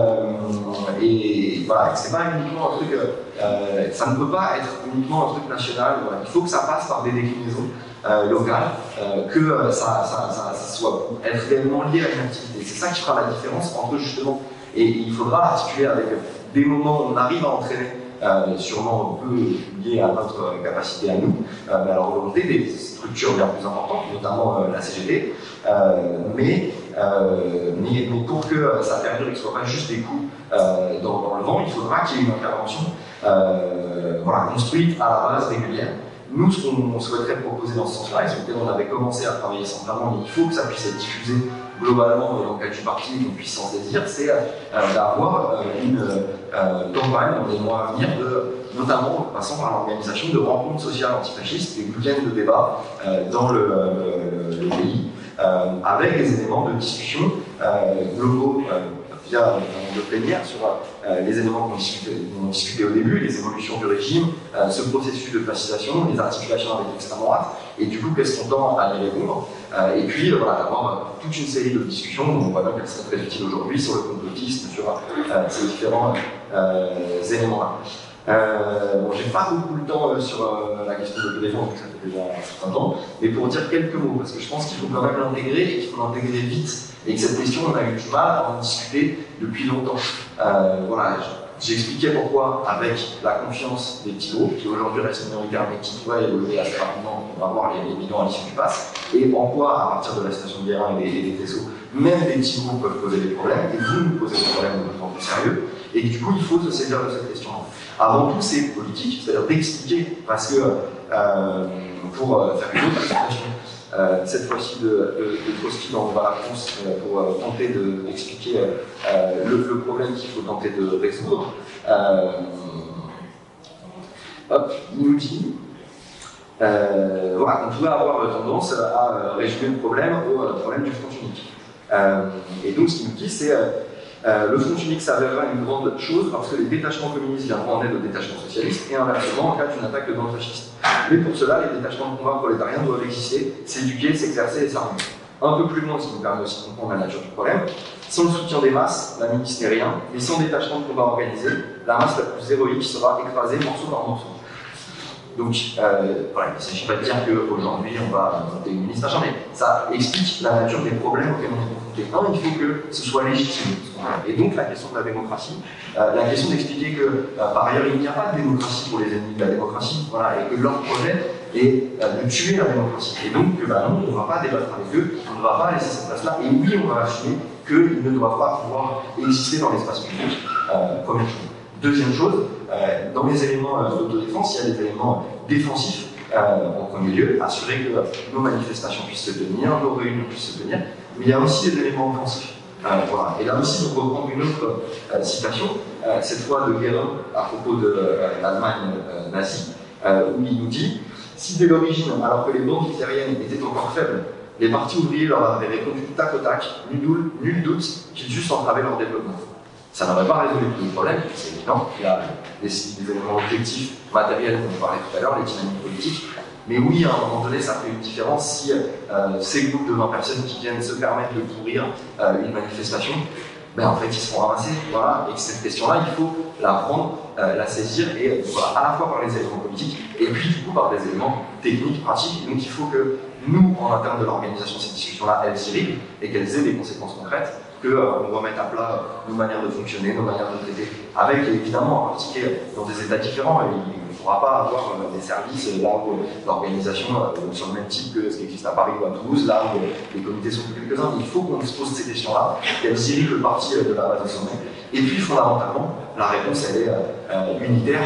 et voilà, c'est pas uniquement un truc, ça ne peut pas être uniquement un truc national, voilà. Il faut que ça passe par des déclinaisons locales, que ça soit être réellement lié à une activité. C'est ça qui fera la différence entre justement, et il faudra l'articuler avec des moments où on arrive à entraîner, sûrement un peu lié à notre capacité à nous, mais à la volonté des structures bien plus importantes, notamment la CGT, mais pour que ça perdure et que ce ne soit pas juste des coups dans le vent, il faudra qu'il y ait une intervention construite à la base régulière. Nous, ce qu'on souhaiterait proposer dans ce sens-là, et sur lequel on avait commencé à travailler centralement, mais il faut que ça puisse être diffusé globalement dans le cadre du parti et qu'on puisse s'en saisir, c'est d'avoir une campagne dans les mois à venir, notamment en passant par l'organisation de rencontres sociales antifascistes, des week-ends de débat dans le pays, avec des éléments de discussion globaux via un de plénière sur les éléments qu'on discutait au début, les évolutions du régime, ce processus de fascisation, les articulations avec l'extrême droite, et du coup, qu'est-ce qu'on tend à y répondre, et puis d'avoir toute une série de discussions, on voit bien qu'elles seraient très utiles aujourd'hui sur le complotisme, sur ces différents éléments-là. J'ai pas beaucoup de temps sur la question de l'autodéfense, donc ça fait déjà un certain temps, mais pour dire quelques mots, parce que je pense qu'il faut quand même l'intégrer et qu'il faut l'intégrer vite, et que cette question, on a eu du mal à en discuter depuis longtemps. J'expliquais pourquoi, avec la confiance des petits groupes, qui aujourd'hui restent minoritaires mais qui pourraient évoluer assez rapidement, on va voir les millions à l'issue du pass, et en quoi, à partir de la station de Guérin et des faisceaux, même des petits groupes peuvent poser des problèmes, et vous nous posez des problèmes de plus en plus sérieux. Et du coup, il faut se saisir de cette question-là. Avant tout, c'est politique, c'est-à-dire d'expliquer, parce que pour faire une autre présentation, cette fois-ci de Trotsky dans Valacruz, pour tenter d'expliquer le problème qu'il faut tenter de résoudre. Il nous dit voilà, on pourrait avoir tendance à résumer le problème au problème du front unique. Et donc, ce qu'il nous dit, c'est le front unique s'avérera une grande chose parce que les détachements communistes viendront en aide aux détachements socialistes et inversement en cas d'une attaque de bande fasciste. Mais pour cela, les détachements de combat prolétariens doivent exister, s'éduquer, s'exercer et s'armer. Un peu plus loin, ce qui nous permet aussi de comprendre la nature du problème. Sans le soutien des masses, la milice n'est rien, mais sans détachement de combat organisé, la masse la plus héroïque sera écrasée morceau par morceau. Donc, voilà, il ne s'agit pas de dire qu'aujourd'hui on va monter une milice, machin, mais ça explique la nature des problèmes auxquels on est confronté. Un, il faut que ce soit légitime. Et donc, la question de la démocratie, la question d'expliquer que, par ailleurs, il n'y a pas de démocratie pour les ennemis de la démocratie, voilà, et que leur projet est de tuer la démocratie. Et donc, non, on ne va pas débattre avec eux, on ne va pas laisser cette place-là, et oui, on va assumer qu'ils ne doivent pas pouvoir exister dans l'espace public, première chose. Deuxième chose, dans les éléments d'autodéfense, il y a des éléments défensifs en premier lieu, assurer que nos manifestations puissent se tenir, nos réunions puissent se tenir, mais il y a aussi des éléments offensifs. Voilà. Et là aussi, pour reprendre une autre citation, cette fois de Guérin à propos de l'Allemagne nazie, où il nous dit « Si dès l'origine, alors que les bandes hitlériennes étaient encore faibles, les partis ouvriers leur avaient répondu tac au tac, nul doute qu'ils eussent entravé leur développement. » Ça n'aurait pas résolu tous les problèmes, c'est évident. Il y a des éléments objectifs, matériels, dont on parlait tout à l'heure, les dynamiques politiques. Mais oui, à un moment donné, ça fait une différence si ces groupes de 20 personnes qui viennent se permettre de pourrir une manifestation, ben en fait, ils se font ramasser. Voilà. Et que cette question-là, il faut la prendre, la saisir, et voilà, à la fois par les éléments politiques, et puis du coup par des éléments techniques, pratiques. Donc il faut que nous, en interne de l'organisation de cette discussion-là, elles s'irriguent et qu'elles aient des conséquences concrètes. Qu'on remette à plat nos manières de fonctionner, nos manières de traiter, avec évidemment en particulier dans des états différents. Il ne pourra pas avoir des services là où l'organisation sur le même type que ce qui existe à Paris ou à Toulouse, là où les comités sont plus quelques-uns. Il faut qu'on se pose ces questions-là, qu'elles irriguent le parti de la base de sommet. Et puis fondamentalement, la réponse elle est unitaire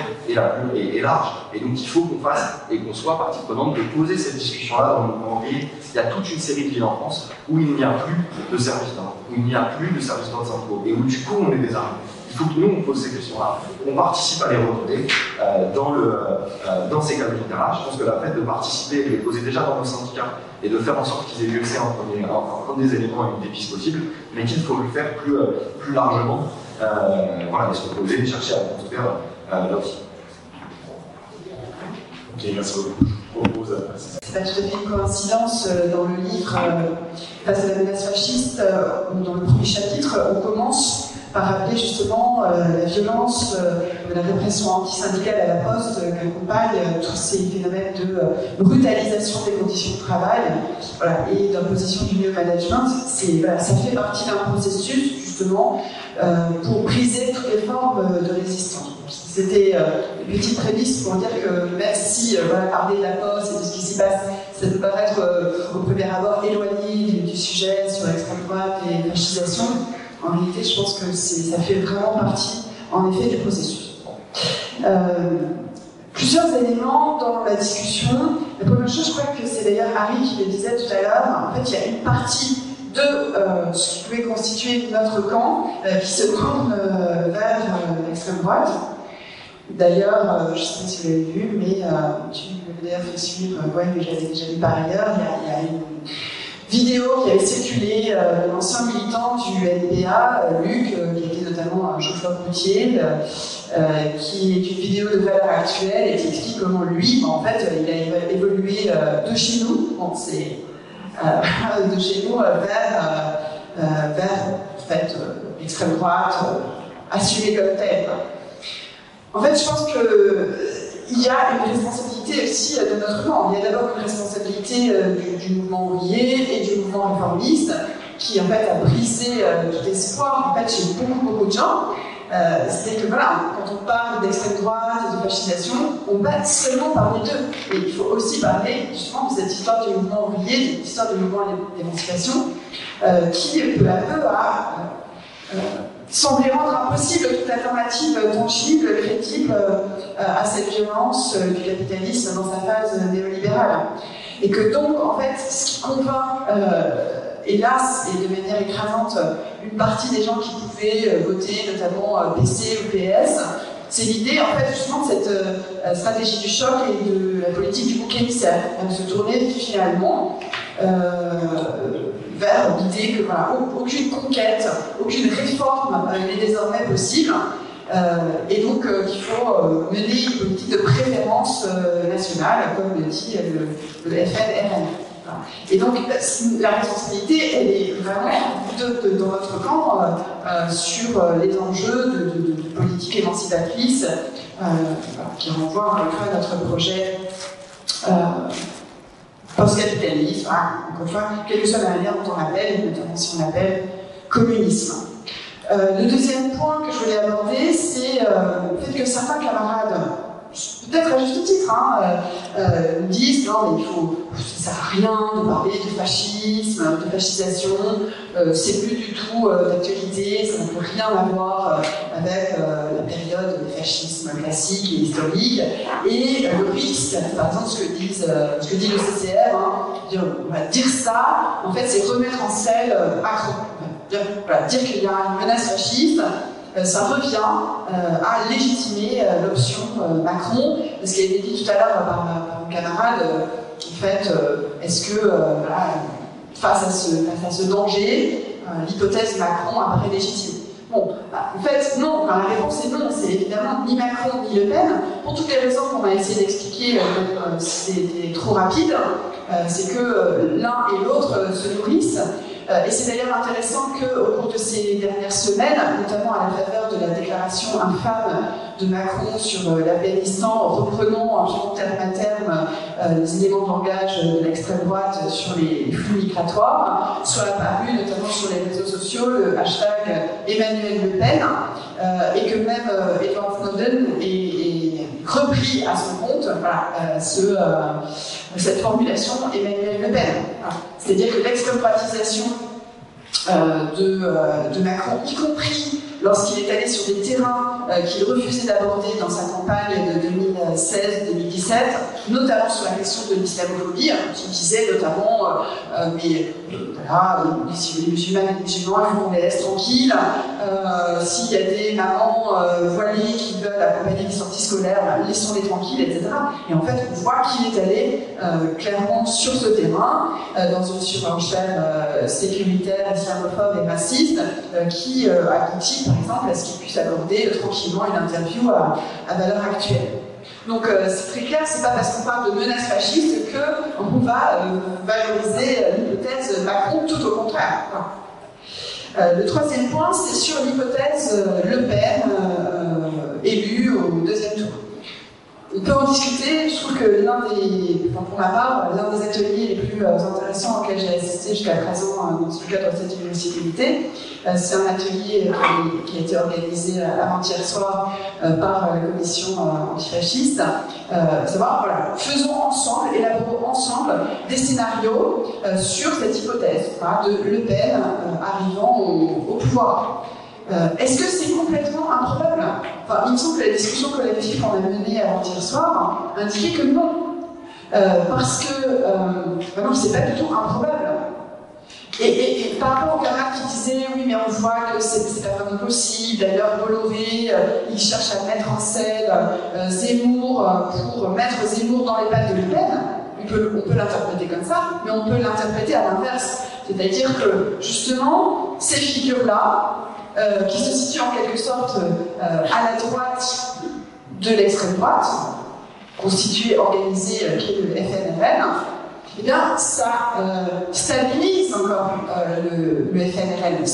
et large. Et donc il faut qu'on fasse et qu'on soit partie prenante de poser cette discussion-là dans le mouvement ouvrier. Il y a toute une série de villes en France où il n'y a plus de services d'ordre, où il n'y a plus de services d'ordre syndicaux, et où du coup on est désarmé. Il faut que nous on pose ces questions-là, on participe à les remonter dans ces cabinets-là. Je pense que la fait de participer et de les poser déjà dans nos syndicats et de faire en sorte qu'ils aient lieu, c'est un des éléments et une des pistes possibles, mais qu'il faut le faire plus largement. Voilà, et se reposer et chercher à construire là aussi. Ok, merci beaucoup. Je propose à passer. C'est pas tout à fait une coïncidence. Dans le livre Face à la menace fasciste, dans le premier chapitre, on commence par rappeler justement la violence de la répression antisyndicale à la Poste qu'accompagne tous ces phénomènes de brutalisation des conditions de travail, voilà, et d'imposition du new management. Voilà, ça fait partie d'un processus justement pour briser toutes les formes de résistance. C'était une petite prémisse pour dire que même si voilà, parler de la Poste et de ce qui s'y passe, ça peut paraître au premier abord éloigné du sujet sur l'extrême droite et la fascisation, en réalité je pense que ça fait vraiment partie en effet du processus. Plusieurs éléments dans la discussion. La première chose, je crois que c'est d'ailleurs Harry qui le disait tout à l'heure, en fait il y a une partie de ce qui pouvait constituer notre camp qui se tourne vers l'extrême droite. D'ailleurs, je ne sais pas si vous l'avez vu, mais tu m'avais d'ailleurs fait suivre, ouais, mais j'avais déjà vu par ailleurs, il y a une vidéo qui avait circulé d'un ancien militant du NPA, Luc, qui était notamment un chauffeur routier, qui est une vidéo de valeur actuelle et qui explique comment lui, en fait, il a évolué de chez nous, bon, c'est de chez nous vers en fait, l'extrême droite, assumée comme telle. En fait, je pense qu'il y a une responsabilité aussi de notre camp. Il y a d'abord une responsabilité du mouvement ouvrier et du mouvement réformiste qui, en fait, a brisé tout espoir, en fait, chez beaucoup de gens. C'est que, voilà, quand on parle d'extrême droite et de fascisation, on va seulement parler d'eux. Et il faut aussi parler, justement, de cette histoire du mouvement ouvrier, de cette histoire du mouvement d'émancipation, qui, peu à peu, a semblait rendre impossible toute alternative tangible, crédible à cette violence du capitalisme dans sa phase néolibérale. Et que donc, en fait, ce qui convainc, hélas, et de manière écrasante, une partie des gens qui pouvaient voter, notamment PC ou PS, c'est l'idée, en fait, justement, de cette stratégie du choc et de la politique du bouc émissaire, de se tourner finalement vers l'idée que voilà, aucune conquête, aucune réforme n'est désormais possible, et donc qu'il faut mener une politique de préférence nationale, comme le dit le FNRN. Et donc la responsabilité, elle est vraiment dans notre camp sur les enjeux de politique émancipatrice qui renvoie encore une fois à notre projet post-capitalisme, encore une fois, quelle que soit la manière dont on l'appelle, notamment si on l'appelle communisme. Le deuxième point que je voulais aborder, c'est le fait que certains camarades, peut-être à juste titre, nous disent non mais ça sert à rien de parler de fascisme, de fascisation, c'est plus du tout d'actualité, ça ne peut rien avoir avec la période du fascisme classique et historique, et le risque, par exemple ce que dit le CCR, dire ça, en fait c'est remettre en selle Macron. Dire qu'il y a une menace fasciste, ça revient à légitimer l'option Macron, ce qui a été dit tout à l'heure par mon camarade, en fait, est-ce que face à ce danger, l'hypothèse Macron apparaît légitime? Bon, en fait, non, la réponse est non, c'est évidemment ni Macron ni Le Pen, pour toutes les raisons qu'on a essayé d'expliquer, c'était trop rapide, c'est que l'un et l'autre se nourrissent. Et c'est d'ailleurs intéressant qu'au cours de ces dernières semaines, notamment à la faveur de la déclaration infâme de Macron sur l'Afghanistan, reprenons terme à terme les éléments de langage de l'extrême droite sur les flux migratoires, soit apparu notamment sur les réseaux sociaux le hashtag Emmanuel Le Pen, et que même Edward Snowden est repris à son compte cette formulation Emmanuel Le Pen. C'est-à-dire que l'extrême-droitisation de Macron, y compris lorsqu'il est allé sur des terrains qu'il refusait d'aborder dans sa campagne de 2016-2017, notamment sur la question de l'islamophobie, qui disait notamment si les musulmans et les musulmans, il faut qu'on les laisse tranquilles, s'il y a des mamans voilées qui veulent accompagner les sorties scolaires, laissons-les tranquilles, etc. Et en fait, on voit qu'il est allé clairement sur ce terrain, dans une surenchère sécuritaire, islamophobe et raciste, qui aboutit par exemple à ce qu'il puisse aborder tranquillement une interview à valeur actuelle. Donc c'est très clair, c'est pas parce qu'on parle de menace fasciste qu'on va valoriser l'hypothèse Macron, tout au contraire. Le troisième point, c'est sur l'hypothèse Le Pen élu au deuxième tour. On peut en discuter, je trouve que pour ma part, l'un des ateliers les plus intéressants auxquels j'ai assisté jusqu'à présent dans le cadre de cette université, c'est un atelier qui a été organisé avant-hier soir par la commission antifasciste, savoir, voilà, faisons ensemble, élaborons ensemble des scénarios sur cette hypothèse de Le Pen arrivant au pouvoir. Est-ce que c'est complètement improbable? Enfin, il me semble que la discussion collective qu'on a menée avant-hier soir indiquait que non. Parce que, non, c'est pas du tout improbable. Et par rapport aux camarades qui disaient, oui, mais on voit que c'est pas vraiment possible, d'ailleurs, Bolloré, il cherche à mettre en scène Zemmour pour mettre Zemmour dans les pattes de Le Pen. On peut l'interpréter comme ça, mais on peut l'interpréter à l'inverse. C'est-à-dire que, justement, ces figures-là, qui se situe en quelque sorte à la droite de l'extrême droite, constituée, organisée, qui est le FNRN, eh bien, ça stabilise encore le FNRN,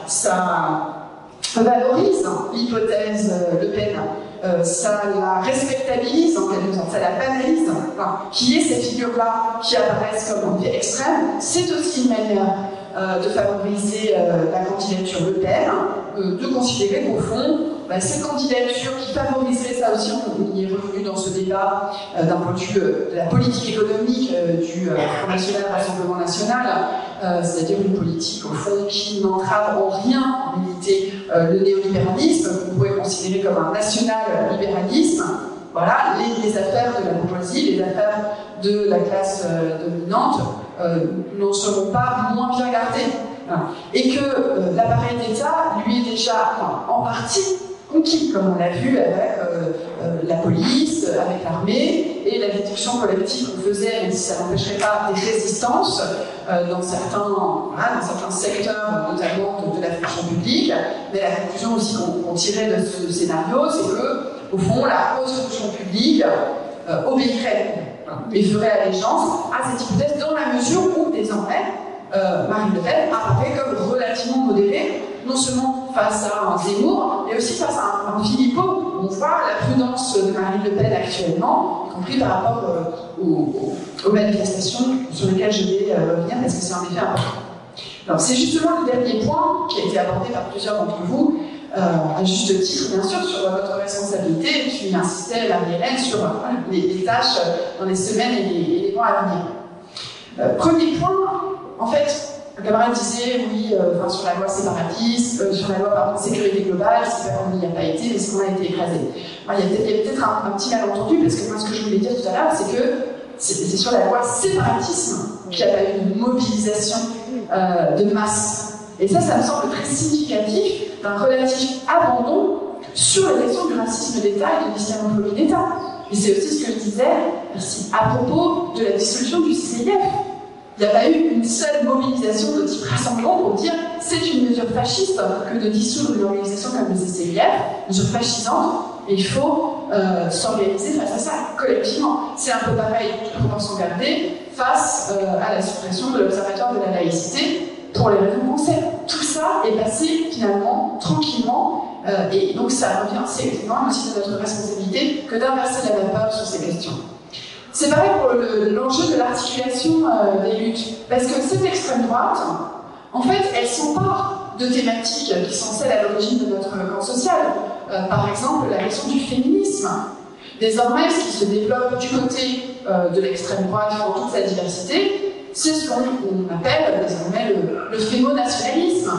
ça valorise l'hypothèse Le Pen, ça la respectabilise en quelque sorte, ça la banalise, qui est ces figures-là qui apparaissent comme en extrême. C'est aussi une manière de favoriser la candidature Le Pen, de considérer qu'au fond, cette candidature qui favoriserait ça aussi, on y est revenu dans ce débat d'un point de vue de la politique économique du Front National, Rassemblement National, c'est-à-dire une politique au fond qui n'entrave en rien en réalité le néolibéralisme, qu'on pourrait considérer comme un national-libéralisme, voilà, les affaires de la bourgeoisie, les affaires de la classe dominante n'en seront pas moins bien gardées. Voilà. Et que l'appareil d'État, lui, est déjà en partie conquis, comme on l'a vu avec la police, avec l'armée, et la détection collective qu'on faisait, même si ça n'empêcherait pas des résistances dans certains secteurs, notamment de la fonction publique. Mais la conclusion aussi qu'on tirait de ce scénario, c'est que, au fond, la haute fonction publique obéirait et ferait allégeance à cette hypothèse dans la mesure où, désormais, Marine Le Pen apparaît comme relativement modérée, non seulement face à un Zemmour, mais aussi face à un Philippot. On voit la prudence de Marine Le Pen actuellement, y compris par rapport aux manifestations sur lesquelles je vais revenir, parce que c'est un effet important. Alors, c'est justement le dernier point qui a été abordé par plusieurs d'entre vous, à juste titre, bien sûr, sur votre responsabilité, et puis insistait Marie-Hélène sur les tâches dans les semaines et les mois à venir. Premier point, en fait, un camarade disait, oui, sur la loi séparatiste, sur la loi sécurité globale, c'est pas qu'on n'y a pas été, mais c'est qu'on a été écrasé. Il y a peut-être un petit malentendu, parce que moi, ce que je voulais dire tout à l'heure, c'est que c'est sur la loi séparatisme qu'il y a eu une mobilisation de masse. Et ça me semble très significatif d'un relatif abandon sur la question du racisme d'État et de l'islamophobie d'État. Et c'est aussi ce que je disais, merci, à propos de la dissolution du CCIF. Il n'y a pas eu une seule mobilisation de type rassemblement pour dire c'est une mesure fasciste que de dissoudre une organisation comme le CCIF, mesure fascisante, et il faut s'organiser face à ça collectivement. C'est un peu pareil, toute proportion gardée, face à la suppression de l'Observatoire de la laïcité pour les raisons qu'on sait. Tout ça est passé finalement tranquillement, et donc ça revient, c'est effectivement aussi de notre responsabilité que d'inverser la vapeur sur ces questions. C'est pareil pour l'enjeu de l'articulation des luttes, parce que cette extrême droite, en fait, elle s'empare de thématiques qui sont celles à l'origine de notre camp social. Par exemple, la question du féminisme. Désormais, ce qui se développe du côté de l'extrême droite dans toute sa diversité, c'est ce qu'on appelle désormais le fémonationalisme,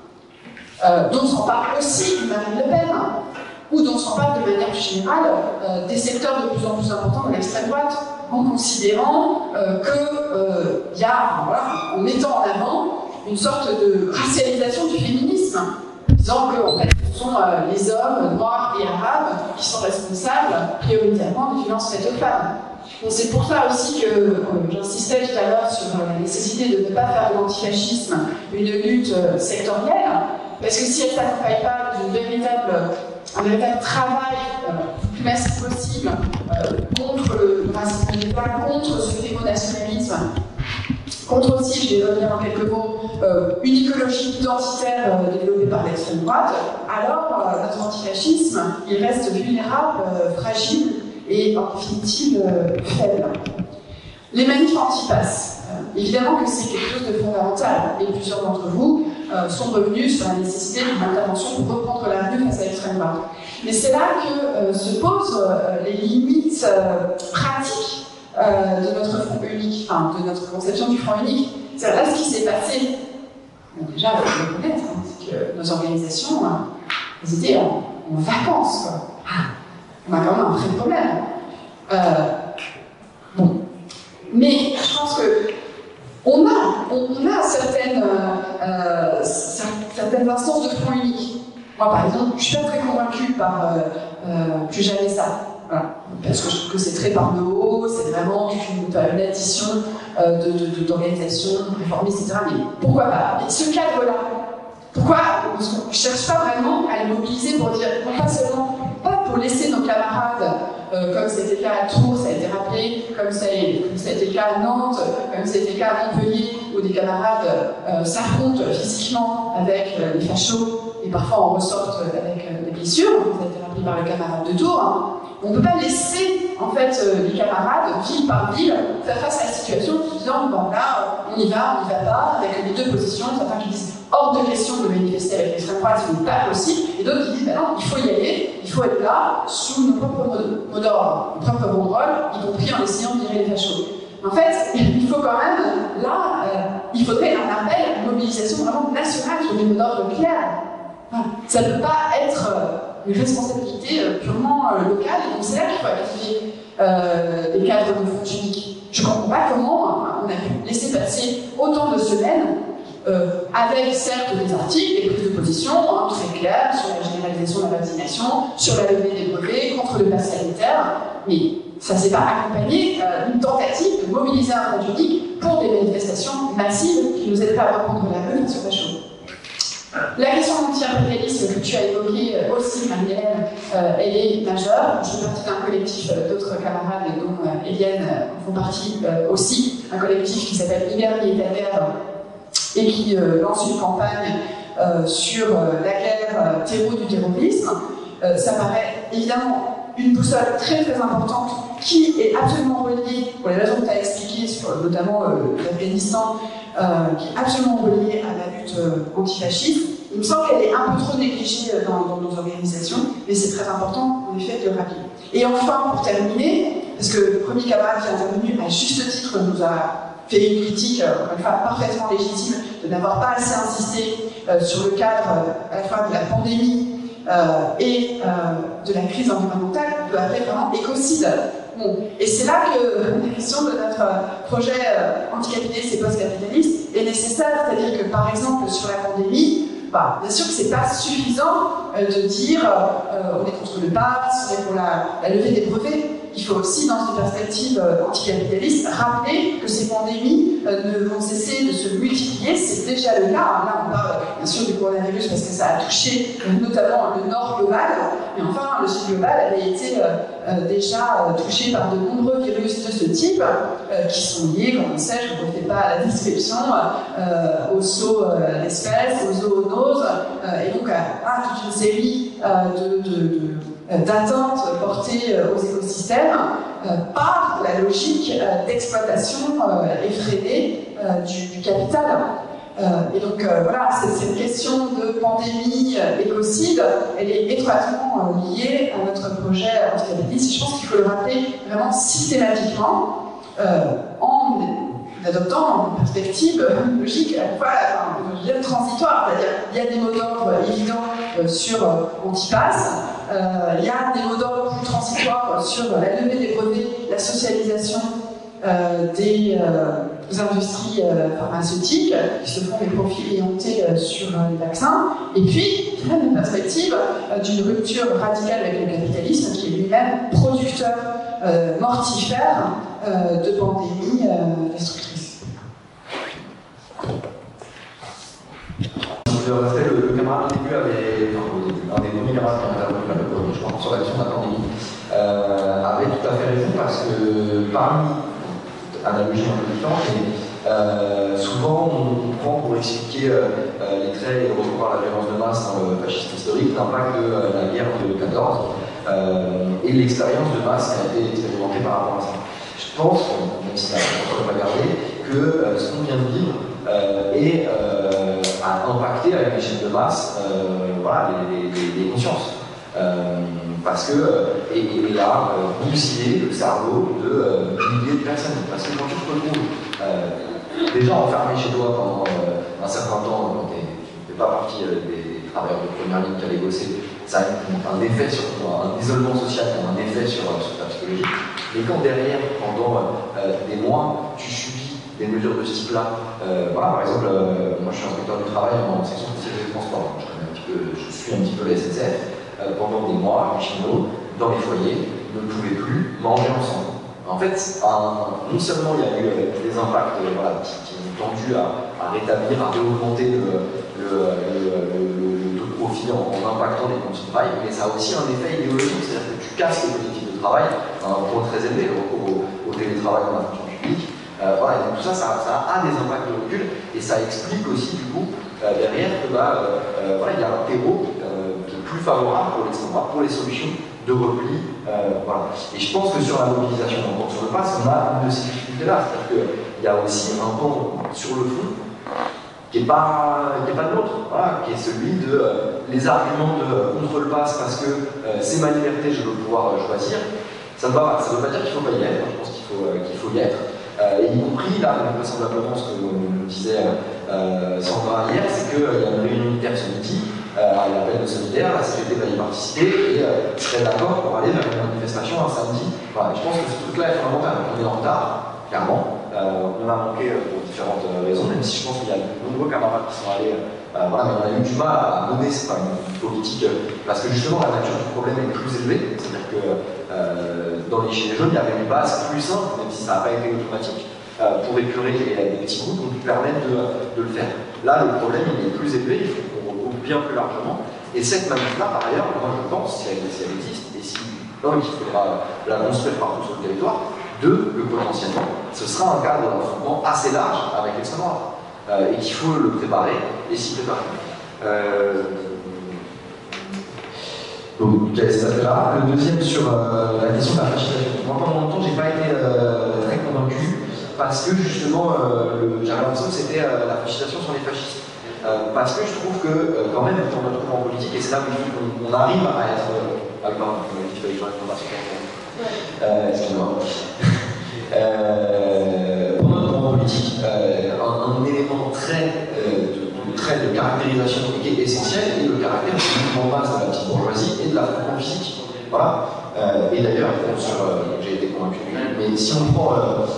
dont s'empare aussi Marine Le Pen, ou dont s'empare de manière plus générale des secteurs de plus en plus importants de l'extrême droite, en considérant qu'il y a, en mettant en avant une sorte de racialisation du féminisme, disant que en fait, ce sont les hommes noirs et arabes qui sont responsables prioritairement des violences faites aux femmes. C'est pour ça aussi que j'insistais tout à l'heure sur la nécessité de ne pas faire de l'antifascisme une lutte sectorielle, parce que si elle ne s'accompagne pas d'un véritable travail le plus massif possible contre le racisme d'État, contre ce fémonationalisme, contre aussi, je vais revenir en quelques mots, une écologie identitaire développée par l'extrême droite, alors notre antifascisme, il reste vulnérable, fragile et en définitive faible. Les manifs anti-pass. Évidemment que c'est quelque chose de fondamental, et plusieurs d'entre vous sont revenus sur la nécessité d'une intervention pour reprendre la rue face à l'extrême droite. Mais c'est là que se posent les limites pratiques de notre front unique, enfin de notre conception du front unique. C'est là ce qui s'est passé. Bon, déjà, il faut le reconnaître, c'est que nos organisations, elles étaient en vacances, quoi. On a quand même un vrai problème. Bon. Mais je pense que on a certaines instances de front unique. Moi, par exemple, je suis pas très convaincue par Plus jamais ça. Voilà. Parce que je trouve que c'est très par le haut, c'est vraiment une addition d'organisations, de réformistes, etc. Mais pourquoi pas? Mais ce cadre-là, pourquoi on ne cherche pas vraiment à les mobiliser pour dire, non pas seulement, pas pour laisser nos camarades, comme c'était le cas à Tours, ça a été rappelé, comme ça a été le cas à Nantes, comme ça a été le cas à Montpellier, où des camarades s'affrontent physiquement avec les fachos, et parfois en ressortent avec des blessures, ça a été rappelé par le camarade de Tours. On ne peut pas laisser, en fait, les camarades, ville par ville, faire face à la situation en disant, bon là, on y va pas, avec les deux positions, certains qui disent hors de question de manifester avec l'extrême droite, ce n'est pas possible, et d'autres qui disent, ben non, il faut y aller, il faut être là, sous nos propres mots d'ordre, nos propres banderoles, y compris en essayant de virer les fachos. En fait, il faut quand même, là, il faudrait un appel, une mobilisation vraiment nationale sur des mots d'ordre clairs. Voilà. Ça ne peut pas être une responsabilité purement locale, et donc c'est là qu'il faut activer des cadres de fonds publics. Je ne comprends pas comment on a pu laisser passer autant de semaines avec certes des articles, des prises de position très claires sur la généralisation de la vaccination, sur la levée des brevets, contre le pass sanitaire, mais ça ne s'est pas accompagné d'une tentative de mobiliser un fonds public pour des manifestations massives qui nous aideraient à reprendre la rue face au facho. La question anti-impérialiste que tu as évoquée aussi, Marie-Hélène, elle est majeure. Je fais partie d'un collectif d'autres camarades dont Eliane font partie aussi, un collectif qui s'appelle Liberté et Terre et qui lance une campagne sur la guerre terreau du terrorisme. Ça paraît évidemment une boussole très très importante qui est absolument reliée, pour les raisons que tu as expliquées, sur notamment l'Afghanistan, qui est absolument reliée à la lutte antifasciste. Il me semble qu'elle est un peu trop négligée dans nos organisations, mais c'est très important en effet de le rappeler. Et enfin, pour terminer, parce que le premier camarade qui est intervenu à juste titre nous a fait une critique, encore une fois, parfaitement légitime, de n'avoir pas assez insisté sur le cadre à la fois de la pandémie et de la crise environnementale, on peut appeler vraiment écocide. Bon. Et c'est là que la question de notre projet anticapitaliste et post-capitaliste est nécessaire, c'est-à-dire que par exemple sur la pandémie, bien sûr que c'est pas suffisant de dire on est contre le pass, on est pour la levée des brevets. Il faut aussi, dans une perspective anticapitaliste, rappeler que ces pandémies ne vont cesser de se multiplier. C'est déjà le cas. Là, on parle bien sûr du coronavirus parce que ça a touché notamment le nord global. Mais enfin, le sud global avait été déjà touché par de nombreux virus de ce type qui sont liés, comme on sait, je ne refais pas la description, aux sauts d'espèces, aux zoonoses, et donc à toute une série d'attentes portées aux écosystèmes par la logique d'exploitation effrénée du capital. Et donc voilà, cette question de pandémie écocide, elle est étroitement liée à notre projet anticapitaliste. Je pense qu'il faut le rappeler vraiment systématiquement en adoptant une perspective logique à la fois transitoire, c'est-à-dire il y a des mots d'ordre évidents sur anti-pass, il y a des mots d'ordre plus transitoires sur la levée des brevets, la socialisation des industries pharmaceutiques qui se font des profits éhontés sur les vaccins, et puis il y a une perspective d'une rupture radicale avec le capitalisme qui est lui-même producteur mortifère de pandémies destructrices. Le camarade au début avait, un des premiers camarades qui a intervenu, je pense, sur l'action de la pandémie, avait tout à fait raison parce que parmi analogie un peu différente, mais souvent on prend pour expliquer les traits et le recours à la violence de masse dans le fascisme historique l'impact de la guerre de 14 et l'expérience de masse qui a été expérimentée par rapport à ça. Je pense, même si ça ne pas garder, que ce qu'on vient de vivre a impacté à une échelle de masse les consciences. Parce que, et a bousillé le cerveau de milliers de personnes. Parce que quand tu te retrouves déjà enfermé chez toi pendant un certain temps, quand tu ne fais pas partie des travailleurs de première ligne qui allaient bosser, ça a un effet sur toi, un isolement social qui a un effet sur ta psychologie. Et quand derrière, pendant des mois, tu subis des mesures de ce type-là, par exemple, moi je suis inspecteur du travail en section spécialisée de transport, je suis un petit peu la SNCF. Pendant des mois, les chinois, dans les foyers, ne pouvaient plus manger ensemble. En fait, non seulement il y a eu des impacts qui ont tendu à rétablir, à réaugmenter le taux de profit en impactant les conditions de travail, mais ça a aussi un effet idéologique, c'est-à-dire que tu casses les politiques de travail à un point très élevé, le recours au télétravail dans la fonction publique. Et donc tout ça a des impacts de recul, et ça explique aussi du coup derrière que il y a un terreau plus favorable pour l'extrême droite, pour les solutions de repli. Et je pense que sur la mobilisation, encore sur le pass, on a une de ces difficultés-là. C'est-à-dire qu'il y a aussi un pan sur le fond qui n'est pas de l'autre, qui est celui de les arguments contre le pass parce que c'est ma liberté, je veux pouvoir choisir. Ça ne veut pas dire qu'il ne faut pas y être, je pense qu'il faut y être. Et y compris, là, vraisemblablement, ce que nous disait Sandra hier, c'est qu'il y a une réunion unitaire ce midi. à l'appel de solidaire, la CGT va y participer et je serais d'accord pour aller vers une manifestation un samedi. Voilà, je pense que ce truc-là est fondamental. On est en retard, clairement. On a manqué pour différentes raisons, même si je pense qu'il y a de nombreux camarades qui sont allés. Voilà, mais on a eu du mal à mener une politique parce que justement la nature du problème est plus élevée. C'est-à-dire que dans les Gilets jaunes, il y avait une base plus simple, même si ça n'a pas été automatique, pour épurer des petits groupes qui nous permettent de le faire. Là, le problème il est plus élevé, il faut qu'on regroupe bien plus largement. Et cette manif-là, par ailleurs, moi je pense, si elle existe, et si non, il faudra la construire partout sur le territoire, que potentiellement, ce sera un cadre d'affrontement assez large avec l'extrême droite. Et qu'il faut le préparer et s'y préparer. Donc, cet aspect-là. Le deuxième sur la question de la fascisation. Moi, pendant longtemps, j'ai pas été très convaincu parce que justement, j'avais l'impression que c'était la fascisation sur les fascistes. Parce que je trouve que, quand même, dans notre courant politique, et c'est là où on arrive à être. Ah, pardon, il fallait que je réponde à ce point. Excusez-moi. Pour notre courant politique, un élément trait de caractérisation qui est essentiel est le caractère du mouvement de masse de la petite bourgeoisie et de la fraction physique. Voilà. Et d'ailleurs, j'ai été convaincu, mais si on prend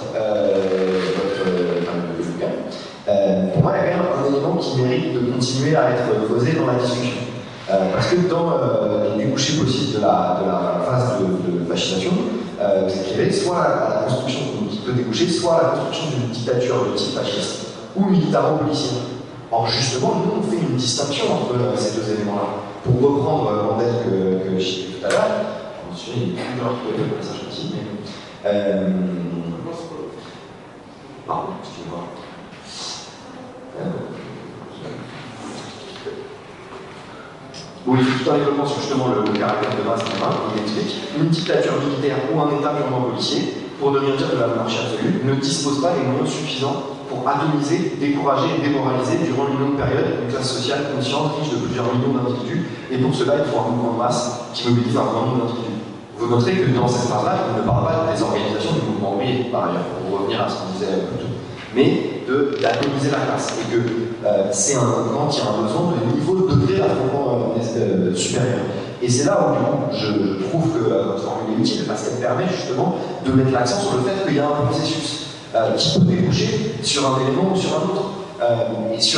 le bouquin, pour moi, il y a quand même un élément qui mérite de continuer à être posé dans la discussion. Parce que dans les débouchés possibles de la phase de fascisation, vous écrivez soit la construction qui peut déboucher, soit la construction d'une dictature de type fasciste ou militaro-policière. Or justement, nous on fait une distinction entre ces deux éléments-là. Pour reprendre le modèle que j'ai dit tout à l'heure, ensuite il y a une plus grande que ça gentil, mais pardon, excusez-moi. Où il fait tout un développement sur justement le caractère de masse humain, il explique une dictature militaire ou un état purement policier, pour ne rien dire de la monarchie absolue, ne dispose pas des moyens suffisants pour atomiser, décourager et démoraliser durant une longue période une classe sociale consciente, riche de plusieurs millions d'individus, et pour cela il faut un mouvement de masse qui mobilise un grand nombre d'individus. Vous noterez que dans cette phase-là, on ne parle pas des organisations du mouvement ouvrier, par ailleurs, pour revenir à ce qu'on disait plus tôt, mais d'atomiser la classe, et que c'est quand il y a un besoin de niveau de degré d'affrontement supérieur. Et c'est là où du coup, je trouve que votre formule est utile, parce qu'elle permet justement de mettre l'accent sur le fait qu'il y a un processus qui peut déboucher sur un élément ou sur un autre, et sur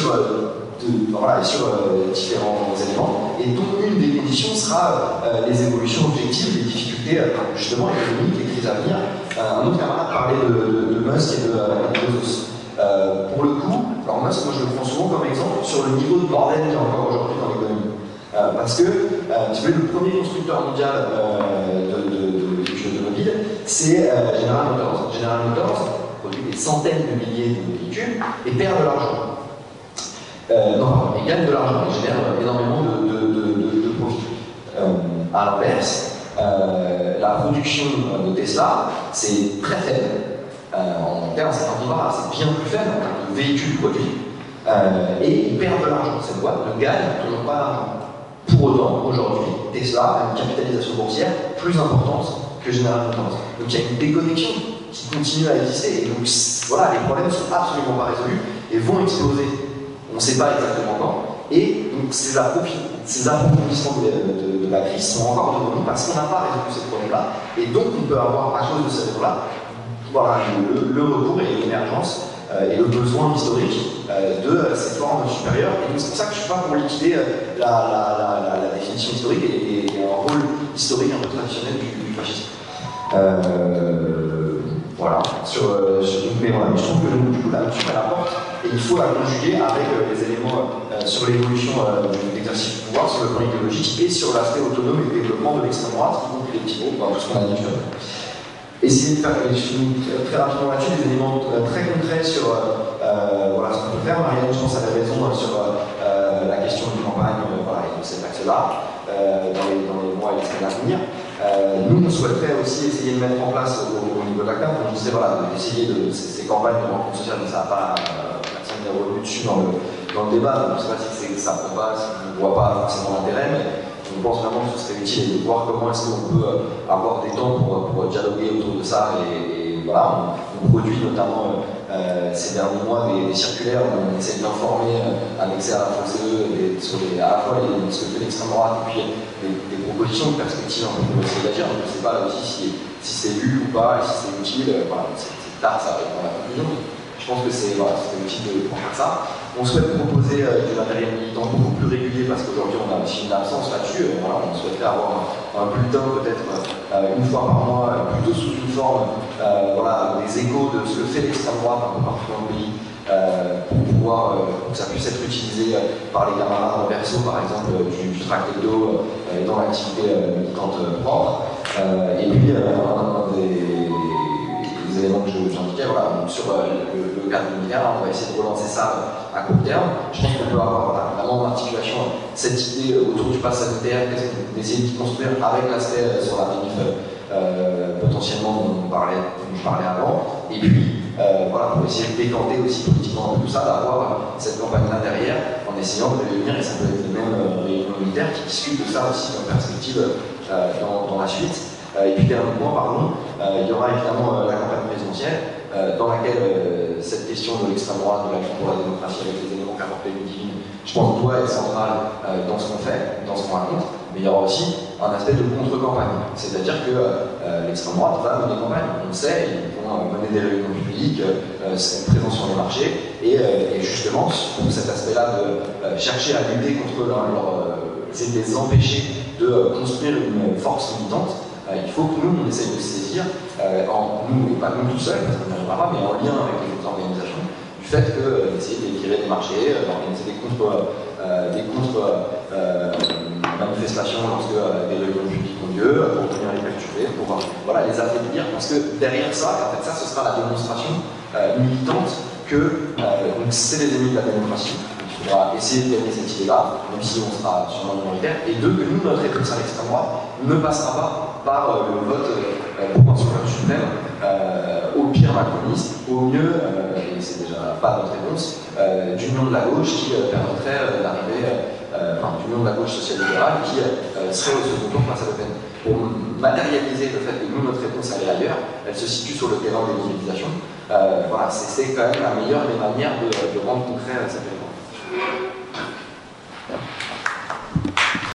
différents éléments, et dont une des conditions sera les évolutions objectives, les difficultés justement économiques, les crises à venir. Un autre camarade parlait de Musk et de Bezos. Pour le coup, alors Musk, moi je le prends souvent comme exemple sur le niveau de bordel qu'il y a encore aujourd'hui dans l'économie. Parce que, si vous voulez, le premier constructeur mondial de jeux automobiles, c'est General Motors. General Motors produit des centaines de milliers de véhicules et perd de l'argent. Non, il gagne de l'argent, il génère énormément de profits. À l'inverse, la production de Tesla, c'est très faible. En termes, c'est bien plus faible en termes de véhicules produits. Et ils perdent de l'argent. Cette boîte ne gagne toujours pas d'argent. Pour autant, aujourd'hui, Tesla a une capitalisation boursière plus importante que General Motors. Donc il y a une déconnexion qui continue à exister. Et donc voilà, les problèmes ne sont absolument pas résolus et vont exploser. On ne sait pas exactement quand. Et donc ces approfondissements de la crise sont encore devant nous parce qu'on n'a pas résolu ces problèmes-là. Et donc on peut avoir, à cause de ces raisons-là, voilà, le recours et l'émergence et le besoin historique de ces formes supérieures. Et donc c'est pour ça que je ne suis pas pour liquider la définition historique et un rôle historique un peu traditionnel du fascisme. Voilà, mais voilà, je trouve que du coup la notion elle apporte et il faut la conjuguer avec les éléments sur l'évolution de l'exercice du pouvoir, sur le plan idéologique et sur l'aspect autonome et développement de l'extrême droite, y compris les petits groupes, tout ce qu'on a dit tout à l'heure. Essayer de faire, je finis très rapidement là-dessus, des éléments très concrets sur voilà, ce qu'on peut faire. Marianne, je pense, avait raison sur la question de campagne voilà, et de cet axe-là dans les mois et les semaines à venir. Nous, on souhaiterait aussi essayer de mettre en place au niveau de la CAP, on disait voilà, d'essayer ces campagnes de rencontre sociale, mais ça n'a pas, personne n'est revenu dessus dans le débat, donc je ne sais pas si ça prend pas, si on ne voit pas forcément l'intérêt, mais on pense vraiment que ce serait utile de voir comment est-ce qu'on peut avoir des temps pour dialoguer autour de ça et voilà, on produit notamment ces derniers mois des circulaires où on essaie d'informer un accès à la FOSE sur à la fois ce que fait l'extrême droite et puis des propositions de perspectives un peu pour essayer d'agir. Je ne sais pas aussi si c'est lu ou pas, et si c'est utile. Voilà, c'est tard, ça va être dans la conclusion. Je pense que c'est utile de faire ça. On souhaite proposer du matériel militant beaucoup plus régulier parce qu'aujourd'hui on a aussi une absence là-dessus. Voilà, on souhaiterait avoir un bulletin peut-être une fois par mois, plutôt sous une forme voilà, des échos de ce que fait l'extrême droite un peu partout dans le pays pour pouvoir que ça puisse être utilisé par les camarades en perso par exemple du tract hebdo dans l'activité militante propre. Et puis un des éléments que j'indiquais, voilà, sur le cadre militaire, on va essayer de relancer ça à court terme. Je pense qu'on peut avoir vraiment en articulation cette idée autour du pass sanitaire, d'essayer de construire avec l'aspect sur la PNIF potentiellement dont on parlait avant. Et puis, voilà, pour essayer de décanter aussi politiquement tout ça, d'avoir cette campagne-là derrière, en essayant de réunir, et ça peut être les mêmes réunions militaires qui discutent de ça aussi comme perspective dans la suite. Et puis dernier point, il y aura évidemment la campagne présidentielle dans laquelle cette question de l'extrême droite, de l'action pour la démocratie avec les éléments qu'apporte Ludivine, je pense doit être centrale dans ce qu'on fait, dans ce qu'on raconte. Mais il y aura aussi un aspect de contre-campagne. C'est-à-dire que l'extrême droite va mener campagne. On le sait, ils vont mener des réunions publiques, être présents sur les marchés, et justement, pour cet aspect-là de chercher à lutter contre c'est de les empêcher de construire une force militante. Il faut que nous, on essaye de se saisir, nous, et pas nous tout seuls, parce qu'on n'y arrivera pas, mais en lien avec les autres organisations, du fait d'essayer d'étirer des marchés, d'organiser des contre-manifestations lorsque des réunions publiques ont lieu, pour venir les perturber, pour voilà, les affaiblir, parce que derrière ça, en fait, ça, ce sera la démonstration militante que c'est les ennemis de la démocratie. Il faudra essayer de gagner cette idée-là, même si on sera sûrement minoritaire, et que nous, notre réponse à l'extrême droite ne passera pas par le vote pour un souverain suprême, au pire macroniste, au mieux, et c'est déjà pas notre réponse, d'union de la gauche qui permettrait d'arriver, d'union de la gauche social-libérale qui serait au second tour face à Le Pen. Pour matérialiser le fait que nous, notre réponse elle est ailleurs, elle se situe sur le terrain des mobilisations. Voilà, c'est quand même la meilleure des manières de rendre concret cette réponse.